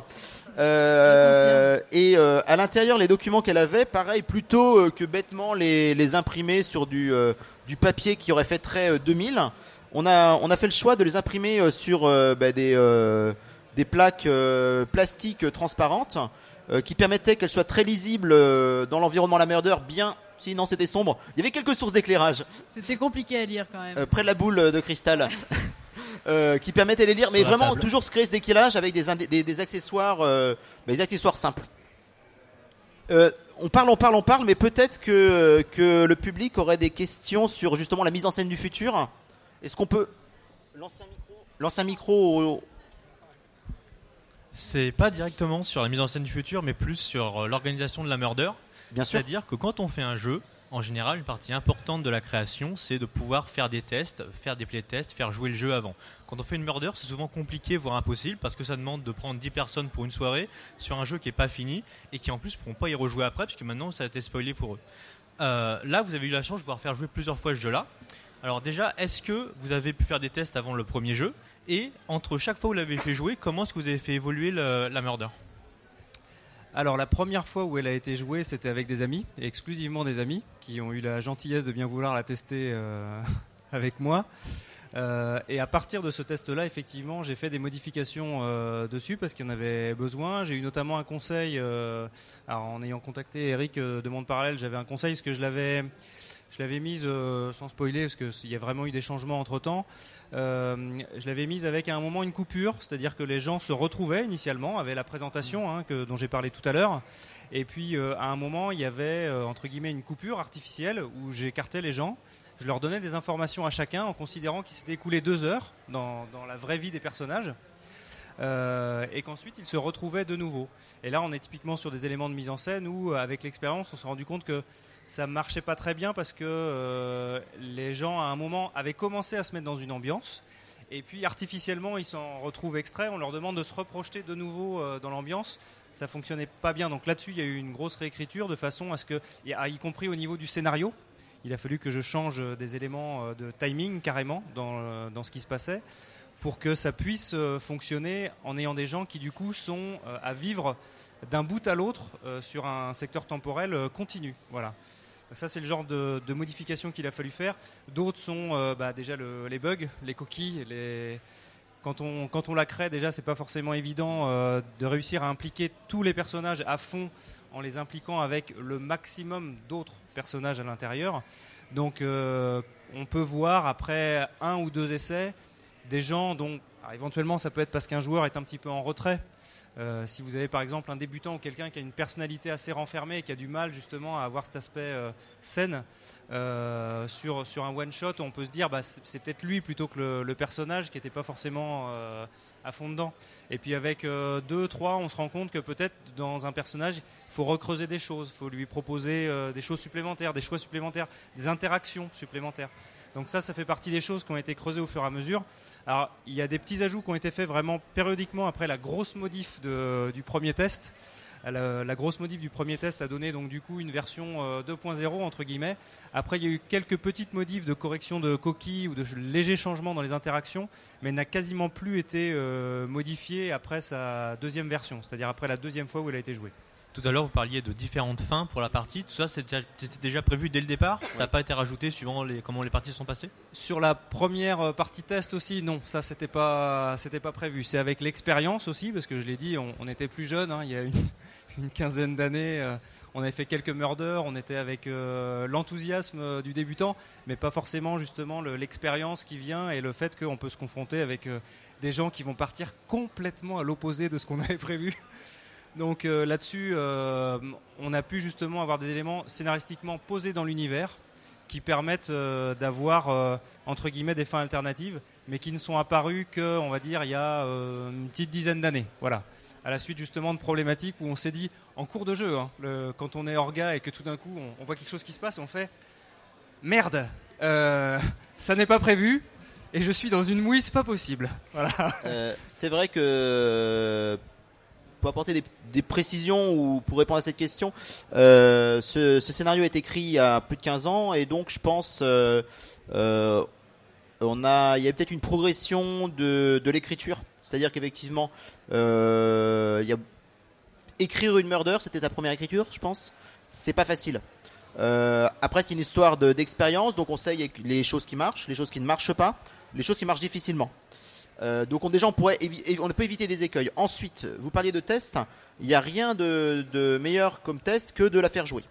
Et à l'intérieur, les documents qu'elle avait, pareil, plutôt que bêtement les imprimer sur du papier qui aurait fait trait 2000, on a fait le choix de les imprimer sur des plaques plastiques transparentes qui permettaient qu'elles soient très lisibles dans l'environnement La Meurdeur, bien. Sinon c'était sombre. Il y avait quelques sources d'éclairage. C'était compliqué à lire quand même. Près de la boule de cristal. Qui permettaient de les lire, mais vraiment table. Toujours se créer ce décalage avec des accessoires, des accessoires simples. On parle, mais peut-être que le public aurait des questions sur justement la mise en scène du futur. Est-ce qu'on peut lancer un micro C'est pas directement sur la mise en scène du futur, mais plus sur l'organisation de la Murder. Bien sûr. C'est-à-dire que quand on fait un jeu, en général, une partie importante de la création, c'est de pouvoir faire des tests, faire des playtests, faire jouer le jeu avant. Quand on fait une Murder, c'est souvent compliqué, voire impossible, parce que ça demande de prendre 10 personnes pour une soirée sur un jeu qui n'est pas fini et qui en plus ne pourront pas y rejouer après, puisque maintenant ça a été spoilé pour eux. Là, vous avez eu la chance de pouvoir faire jouer plusieurs fois ce jeu-là. Alors déjà, est-ce que vous avez pu faire des tests avant le premier jeu ? Et entre chaque fois où vous l'avez fait jouer, comment est-ce que vous avez fait évoluer la Murder ? Alors la première fois où elle a été jouée, c'était avec des amis, et exclusivement des amis, qui ont eu la gentillesse de bien vouloir la tester avec moi. Et à partir de ce test-là, effectivement, j'ai fait des modifications dessus parce qu'il y en avait besoin. J'ai eu notamment un conseil, alors en ayant contacté Eric de Monde Parallèle, j'avais un conseil parce que je l'avais mise, sans spoiler, parce qu'il y a vraiment eu des changements entre-temps, je l'avais mise avec à un moment une coupure, c'est-à-dire que les gens se retrouvaient initialement, avec la présentation dont j'ai parlé tout à l'heure, et puis à un moment il y avait entre guillemets une coupure artificielle où j'écartais les gens, je leur donnais des informations à chacun en considérant qu'il s'était écoulé 2 heures dans la vraie vie des personnages. Et qu'ensuite ils se retrouvaient de nouveau. Et là on est typiquement sur des éléments de mise en scène où avec l'expérience on s'est rendu compte que ça marchait pas très bien parce que les gens à un moment avaient commencé à se mettre dans une ambiance et puis artificiellement ils s'en retrouvent extraits, on leur demande de se reprojeter de nouveau dans l'ambiance, ça fonctionnait pas bien. Donc là-dessus il y a eu une grosse réécriture de façon à ce que, y compris au niveau du scénario, il a fallu que je change des éléments de timing carrément dans ce qui se passait pour que ça puisse fonctionner en ayant des gens qui du coup sont à vivre d'un bout à l'autre sur un secteur temporel continu. Voilà. Ça c'est le genre de modification qu'il a fallu faire. D'autres sont déjà les bugs, les coquilles. Quand on la crée déjà c'est pas forcément évident de réussir à impliquer tous les personnages à fond en les impliquant avec le maximum d'autres personnages à l'intérieur. Donc on peut voir après 1 ou 2 essais des gens dont alors, éventuellement ça peut être parce qu'un joueur est un petit peu en retrait Si vous avez par exemple un débutant ou quelqu'un qui a une personnalité assez renfermée et qui a du mal justement à avoir cet aspect scène sur un one shot, on peut se dire c'est peut-être lui plutôt que le personnage qui n'était pas forcément à fond dedans. Et puis avec 2, 3, on se rend compte que peut-être dans un personnage il faut recreuser des choses, il faut lui proposer des choses supplémentaires, des choix supplémentaires, des interactions supplémentaires. Donc ça fait partie des choses qui ont été creusées au fur et à mesure. Alors, il y a des petits ajouts qui ont été faits vraiment périodiquement après la grosse modif du premier test. La grosse modif du premier test a donné donc du coup une version 2.0 entre guillemets. Après, il y a eu quelques petites modifs de correction de coquilles ou de légers changements dans les interactions, mais elle n'a quasiment plus été modifiée après sa deuxième version, c'est-à-dire après la deuxième fois où elle a été jouée. Tout à l'heure, vous parliez de différentes fins pour la partie. Tout ça, c'était déjà prévu dès le départ. Ça n'a pas été rajouté suivant comment les parties sont passées. Sur la première partie test aussi, non, ça c'était pas prévu. C'est avec l'expérience aussi, parce que je l'ai dit, on était plus jeunes. Il y a une quinzaine d'années, on avait fait quelques murders. On était avec l'enthousiasme du débutant, mais pas forcément justement l'expérience qui vient et le fait qu'on peut se confronter avec des gens qui vont partir complètement à l'opposé de ce qu'on avait prévu. Donc là-dessus, on a pu justement avoir des éléments scénaristiquement posés dans l'univers qui permettent d'avoir, entre guillemets, des fins alternatives, mais qui ne sont apparues que, on va dire, il y a une petite dizaine d'années. Voilà. À la suite justement de problématiques où on s'est dit, en cours de jeu, quand on est orga et que tout d'un coup on voit quelque chose qui se passe, on fait « Merde, ça n'est pas prévu ». Et je suis dans une mouise, c'est pas possible. Voilà. C'est vrai que pour apporter des précisions ou pour répondre à cette question, ce scénario est écrit il y a plus de 15 ans et donc je pense il y a peut-être une progression de l'écriture, c'est-à-dire qu'effectivement écrire une murder, c'était ta première écriture, je pense, c'est pas facile. Après c'est une histoire d'expérience, donc on sait les choses qui marchent, les choses qui ne marchent pas, les choses qui marchent difficilement. Donc on peut éviter des écueils. Ensuite, vous parliez de test, il n'y a rien de meilleur comme test que de la faire jouer.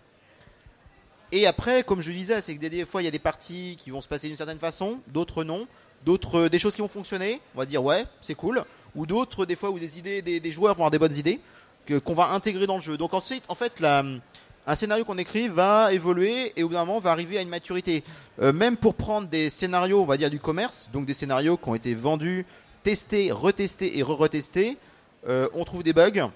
Et après, comme je disais, c'est que des fois il y a des parties qui vont se passer d'une certaine façon, d'autres non, d'autres des choses qui vont fonctionner, on va dire ouais, c'est cool, ou d'autres des fois où des idées des joueurs vont avoir des bonnes idées qu'on va intégrer dans le jeu. Donc ensuite, en fait, un scénario qu'on écrit va évoluer et au bout d'un moment va arriver à une maturité. Même pour prendre des scénarios, on va dire du commerce, donc des scénarios qui ont été vendus, testés, retestés et re-retestés, on trouve des bugs,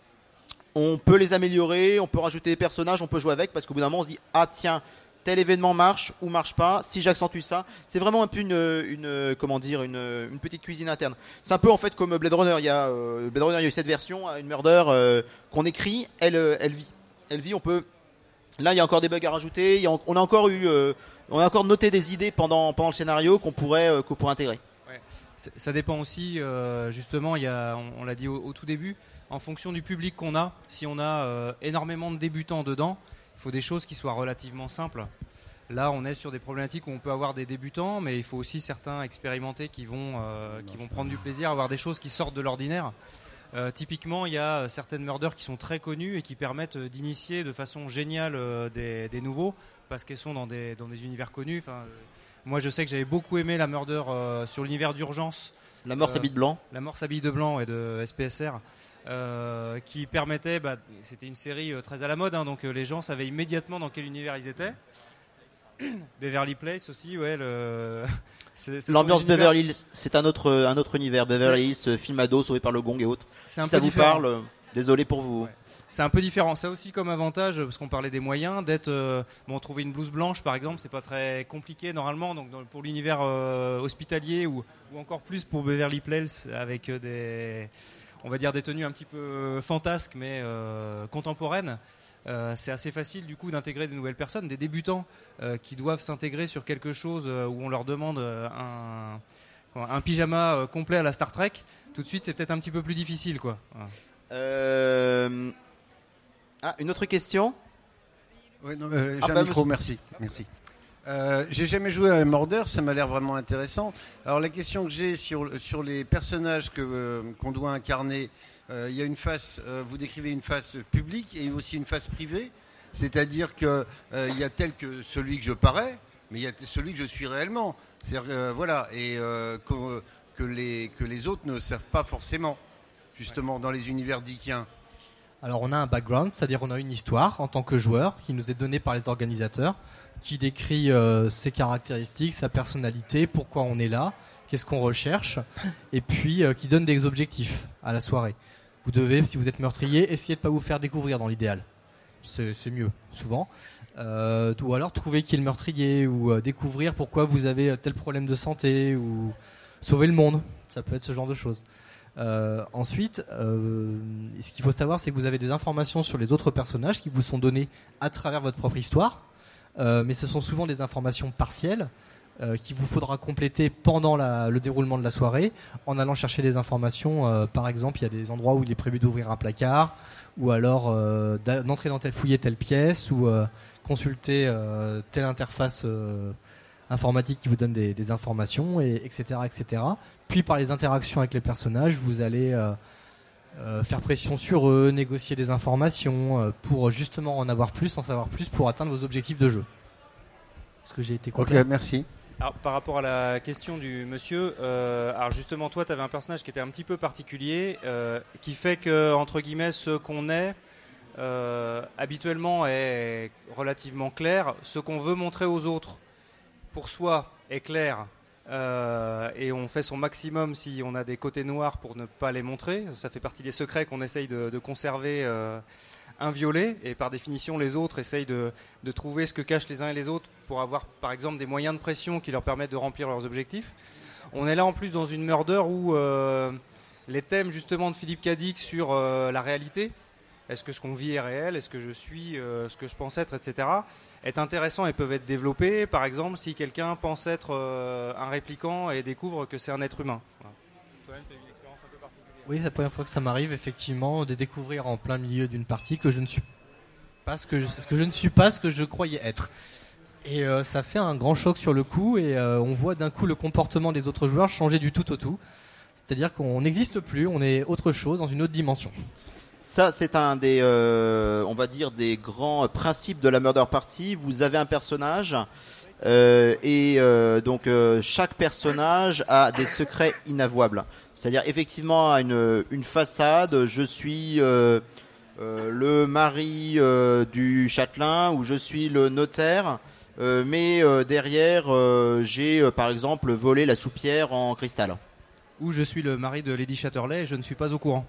on peut les améliorer, on peut rajouter des personnages, on peut jouer avec parce qu'au bout d'un moment on se dit ah tiens tel événement marche ou marche pas, si j'accentue ça, c'est vraiment un peu une petite cuisine interne. C'est un peu en fait comme Blade Runner, il y a eu cette version, une murder qu'on écrit, elle vit, on peut. Là, il y a encore des bugs à rajouter. On a encore noté des idées pendant le scénario qu'on pourrait intégrer. Ouais. Ça dépend aussi, justement. On l'a dit au tout début, en fonction du public qu'on a. Si on a énormément de débutants dedans, il faut des choses qui soient relativement simples. Là, on est sur des problématiques où on peut avoir des débutants, mais il faut aussi certains expérimentés qui vont prendre du plaisir à avoir des choses qui sortent de l'ordinaire. Typiquement, il y a certaines murders qui sont très connues et qui permettent d'initier de façon géniale des nouveaux parce qu'elles sont dans des univers connus. Moi, je sais que j'avais beaucoup aimé la murder sur l'univers d'urgence. La mort s'habille de blanc. La mort s'habille de blanc et de SPSR. Qui permettait, c'était une série très à la mode, donc les gens savaient immédiatement dans quel univers ils étaient. Beverly Place aussi, ouais. L'ambiance Beverly Hills, c'est un autre univers. Beverly Hills, film ado, sauvé par le gong et autres. Si ça vous parle, désolé pour vous. Ouais. C'est un peu différent. Ça aussi comme avantage, parce qu'on parlait des moyens, d'être trouver une blouse blanche par exemple, c'est pas très compliqué normalement. Donc pour l'univers hospitalier ou encore plus pour Beverly Place avec on va dire des tenues un petit peu fantasques mais contemporaines. C'est assez facile du coup d'intégrer des nouvelles personnes, des débutants qui doivent s'intégrer sur quelque chose où on leur demande un pyjama complet à la Star Trek. Tout de suite, c'est peut-être un petit peu plus difficile, quoi. Une autre question. Oui, j'ai un micro, merci. J'ai jamais joué à un Murder, ça m'a l'air vraiment intéressant. Alors la question que j'ai sur les personnages qu'on doit incarner. Il y a une face, vous décrivez une face publique et aussi une face privée, c'est-à-dire qu'il y a tel que celui que je parais, mais il y a celui que je suis réellement. C'est-à-dire que les autres ne savent pas forcément. justement, dans les univers dickiens? Alors on a un background, c'est-à-dire on a une histoire en tant que joueur qui nous est donnée par les organisateurs, qui décrit ses caractéristiques, sa personnalité, pourquoi on est là, qu'est-ce qu'on recherche, et puis qui donne des objectifs à la soirée. Vous devez, si vous êtes meurtrier, essayer de ne pas vous faire découvrir dans l'idéal. C'est mieux, souvent. Ou alors trouver qui est le meurtrier, ou découvrir pourquoi vous avez tel problème de santé, ou sauver le monde. Ça peut être ce genre de choses. Ensuite, ce qu'il faut savoir, c'est que vous avez des informations sur les autres personnages qui vous sont données à travers votre propre histoire, mais ce sont souvent des informations partielles qu'il vous faudra compléter pendant le déroulement de la soirée en allant chercher des informations. Par exemple, il y a des endroits où il est prévu d'ouvrir un placard, ou alors d'entrer dans fouiller telle pièce, ou consulter telle interface informatique qui vous donne des informations, etc., etc. Puis par les interactions avec les personnages, vous allez faire pression sur eux, négocier des informations pour justement en savoir plus pour atteindre vos objectifs de jeu. Est-ce que j'ai été complet ? Ok, merci. Alors, par rapport à la question du monsieur, alors justement toi tu avais un personnage qui était un petit peu particulier, qui fait que, entre guillemets, ce qu'on est habituellement est relativement clair, ce qu'on veut montrer aux autres pour soi est clair, et on fait son maximum si on a des côtés noirs pour ne pas les montrer. Ça fait partie des secrets qu'on essaye de conserver inviolés, et par définition les autres essayent de trouver ce que cachent les uns et les autres pour avoir par exemple des moyens de pression qui leur permettent de remplir leurs objectifs. On est là en plus dans une murder où les thèmes justement de Philippe Cadic sur la réalité, est-ce que ce qu'on vit est réel, est-ce que je suis ce que je pense être, etc., est intéressant et peuvent être développés. Par exemple, si quelqu'un pense être un répliquant et découvre que c'est un être humain. Voilà. Toi-même, tu as eu une expérience un peu particulière. Oui, c'est la première fois que ça m'arrive effectivement de découvrir en plein milieu d'une partie que je ne suis pas ce que je croyais être. Et ça fait un grand choc sur le coup, et on voit d'un coup le comportement des autres joueurs changer du tout au tout. C'est-à-dire qu'on n'existe plus, on est autre chose dans une autre dimension. Ça, c'est un des, on va dire, des grands principes de la Murder Party. Vous avez un personnage, donc chaque personnage a des secrets inavouables. C'est-à-dire effectivement à une façade, je suis le mari du châtelain, ou je suis le notaire, mais derrière j'ai par exemple volé la soupière en cristal. Ou je suis le mari de Lady Chatterley et je ne suis pas au courant.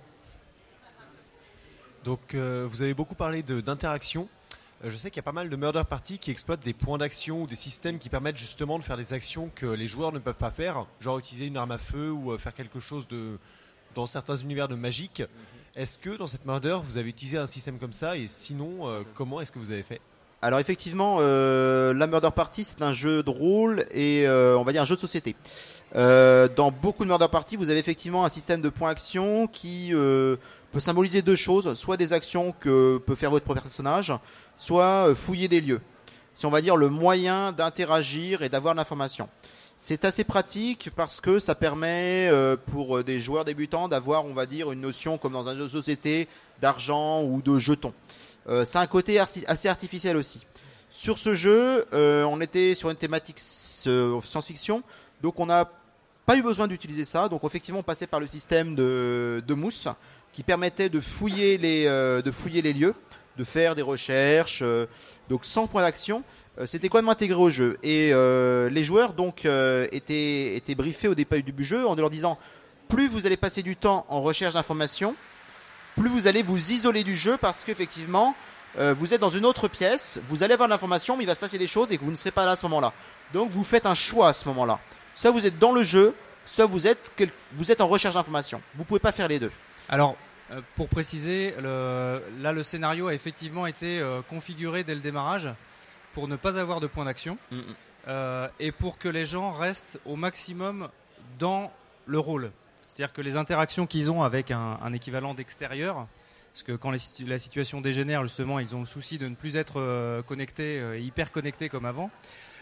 Donc vous avez beaucoup parlé d'interaction. Je sais qu'il y a pas mal de Murder Party qui exploitent des points d'action ou des systèmes qui permettent justement de faire des actions que les joueurs ne peuvent pas faire, genre utiliser une arme à feu ou faire quelque chose dans certains univers de magique. Est-ce que dans cette Murder vous avez utilisé un système comme ça, et sinon comment est-ce que vous avez fait ? Alors effectivement, la Murder Party, c'est un jeu de rôle et on va dire un jeu de société. Dans beaucoup de Murder Party, vous avez effectivement un système de points action qui peut symboliser deux choses, soit des actions que peut faire votre personnage, soit fouiller des lieux. C'est, on va dire, le moyen d'interagir et d'avoir de l'information. C'est assez pratique parce que ça permet pour des joueurs débutants d'avoir, on va dire, une notion comme dans un jeu de société d'argent ou de jetons. C'est un côté assez artificiel aussi. Sur ce jeu, on était sur une thématique science-fiction, donc on n'a pas eu besoin d'utiliser ça. Donc effectivement, on passait par le système de mousse qui permettait de fouiller les lieux, de faire des recherches, donc sans point d'action. C'était quand même intégré au jeu. Et les joueurs donc étaient briefés au début du jeu en leur disant plus vous allez passer du temps en recherche d'informations, plus vous allez vous isoler du jeu, parce qu'effectivement vous êtes dans une autre pièce, vous allez avoir de l'information mais il va se passer des choses et que vous ne serez pas là à ce moment-là. Donc vous faites un choix à ce moment-là. Soit vous êtes dans le jeu, soit vous êtes en recherche d'informations. Vous ne pouvez pas faire les deux. Alors, pour préciser, le scénario a effectivement été configuré dès le démarrage pour ne pas avoir de point d'action et pour que les gens restent au maximum dans le rôle. C'est-à-dire que les interactions qu'ils ont avec un équivalent d'extérieur, parce que quand la situation dégénère, justement, ils ont le souci de ne plus être connectés, hyper connectés comme avant.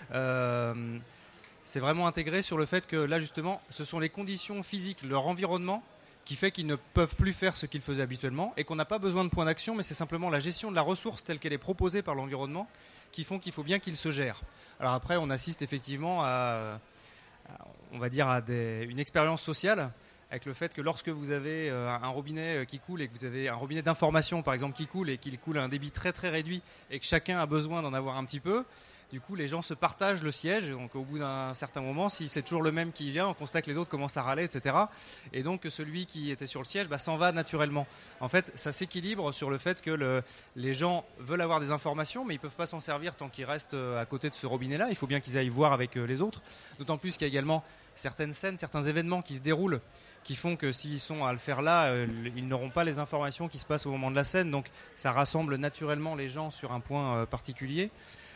C'est vraiment intégré sur le fait que là, justement, ce sont les conditions physiques, leur environnement, qui fait qu'ils ne peuvent plus faire ce qu'ils faisaient habituellement et qu'on n'a pas besoin de points d'action, mais c'est simplement la gestion de la ressource telle qu'elle est proposée par l'environnement qui font qu'il faut bien qu'ils se gèrent. Alors après, on assiste effectivement à une expérience sociale avec le fait que lorsque vous avez un robinet qui coule et que vous avez un robinet d'information par exemple qui coule et qu'il coule à un débit très très réduit et que chacun a besoin d'en avoir un petit peu, du coup les gens se partagent le siège, donc au bout d'un certain moment, si c'est toujours le même qui vient, on constate que les autres commencent à râler, etc. Et donc celui qui était sur le siège s'en va naturellement. En fait, ça s'équilibre sur le fait que les gens veulent avoir des informations, mais ils ne peuvent pas s'en servir tant qu'ils restent à côté de ce robinet-là. Il faut bien qu'ils aillent voir avec les autres, d'autant plus qu'il y a également certaines scènes, certains événements qui se déroulent qui font que s'ils sont à le faire là, ils n'auront pas les informations qui se passent au moment de la scène, donc ça rassemble naturellement les gens sur un point particulier.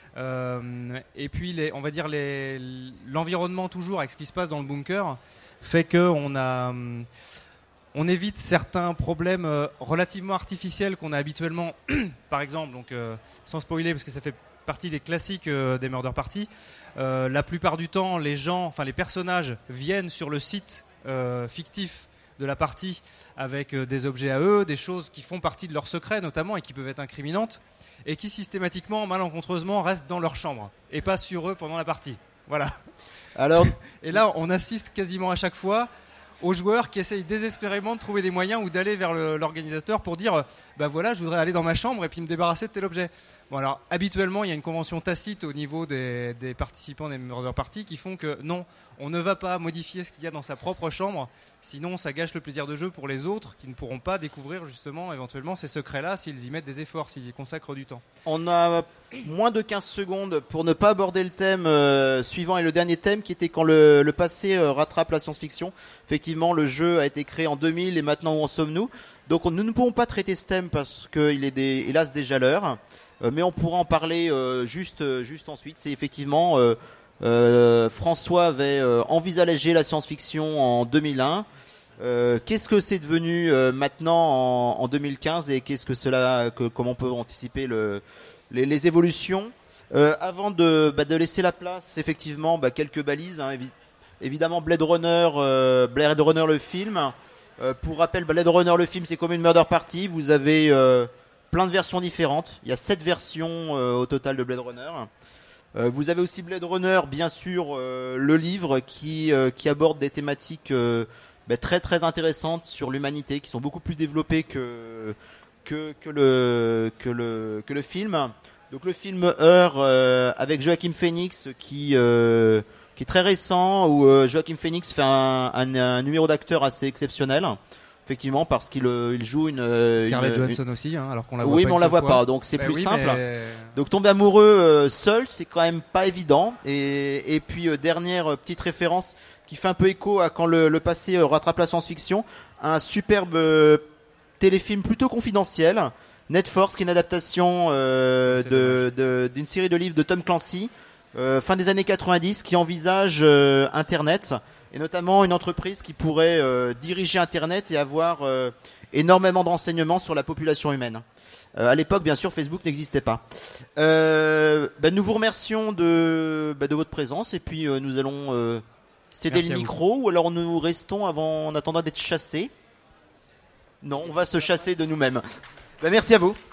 Et puis on va dire l'environnement toujours avec ce qui se passe dans le bunker fait qu'on évite certains problèmes relativement artificiels qu'on a habituellement. Par exemple, donc, sans spoiler parce que ça fait partie des classiques des Murder Party, la plupart du temps les personnages viennent sur le site fictif de la partie avec des objets à eux, des choses qui font partie de leur secret notamment et qui peuvent être incriminantes et qui systématiquement, malencontreusement, restent dans leur chambre et pas sur eux pendant la partie. Voilà. Alors... Et là, on assiste quasiment à chaque fois aux joueurs qui essayent désespérément de trouver des moyens ou d'aller vers l'organisateur pour dire bah voilà, je voudrais aller dans ma chambre et puis me débarrasser de tel objet. Bon, alors habituellement il y a une convention tacite au niveau des participants des Murder Party qui font que non, on ne va pas modifier ce qu'il y a dans sa propre chambre, sinon ça gâche le plaisir de jeu pour les autres qui ne pourront pas découvrir justement éventuellement ces secrets-là s'ils y mettent des efforts, s'ils y consacrent du temps. On a moins de 15 secondes pour ne pas aborder le thème suivant et le dernier thème qui était quand le passé rattrape la science-fiction. Effectivement, le jeu a été créé en 2000 et maintenant où en sommes-nous? Donc nous ne pouvons pas traiter ce thème parce qu'il est hélas déjà l'heure, mais on pourra en parler juste ensuite. C'est effectivement François avait envisagé la science-fiction en 2001. Qu'est-ce que c'est devenu maintenant en 2015 et qu'est-ce que comment on peut anticiper les évolutions avant de laisser la place effectivement quelques balises hein, évidemment Blade Runner le film. Pour rappel, Blade Runner le film c'est comme une Murder Party, vous avez plein de versions différentes, il y a 7 versions au total de Blade Runner. Vous avez aussi Blade Runner bien sûr le livre qui aborde des thématiques très très intéressantes sur l'humanité qui sont beaucoup plus développées que le film. Donc le film Heure avec Joaquin Phoenix qui est très récent où Joaquin Phoenix fait un numéro d'acteur assez exceptionnel. Effectivement, parce qu'il joue Scarlett Johansson aussi, hein, alors qu'on la voit oui, pas. Oui, mais on la voit pas, donc c'est plus simple. Donc tomber amoureux seul, c'est quand même pas évident. Et puis dernière petite référence qui fait un peu écho à quand le passé rattrape la science-fiction, un superbe téléfilm plutôt confidentiel, Net Force, qui est une adaptation d'une série de livres de Tom Clancy, fin des années 90, qui envisage Internet. Et notamment une entreprise qui pourrait diriger Internet et avoir énormément de renseignements sur la population humaine. À l'époque, bien sûr, Facebook n'existait pas. Nous vous remercions de votre présence et puis nous allons céder le micro ou alors nous restons en attendant d'être chassés. Non, on va se chasser de nous-mêmes. Merci à vous.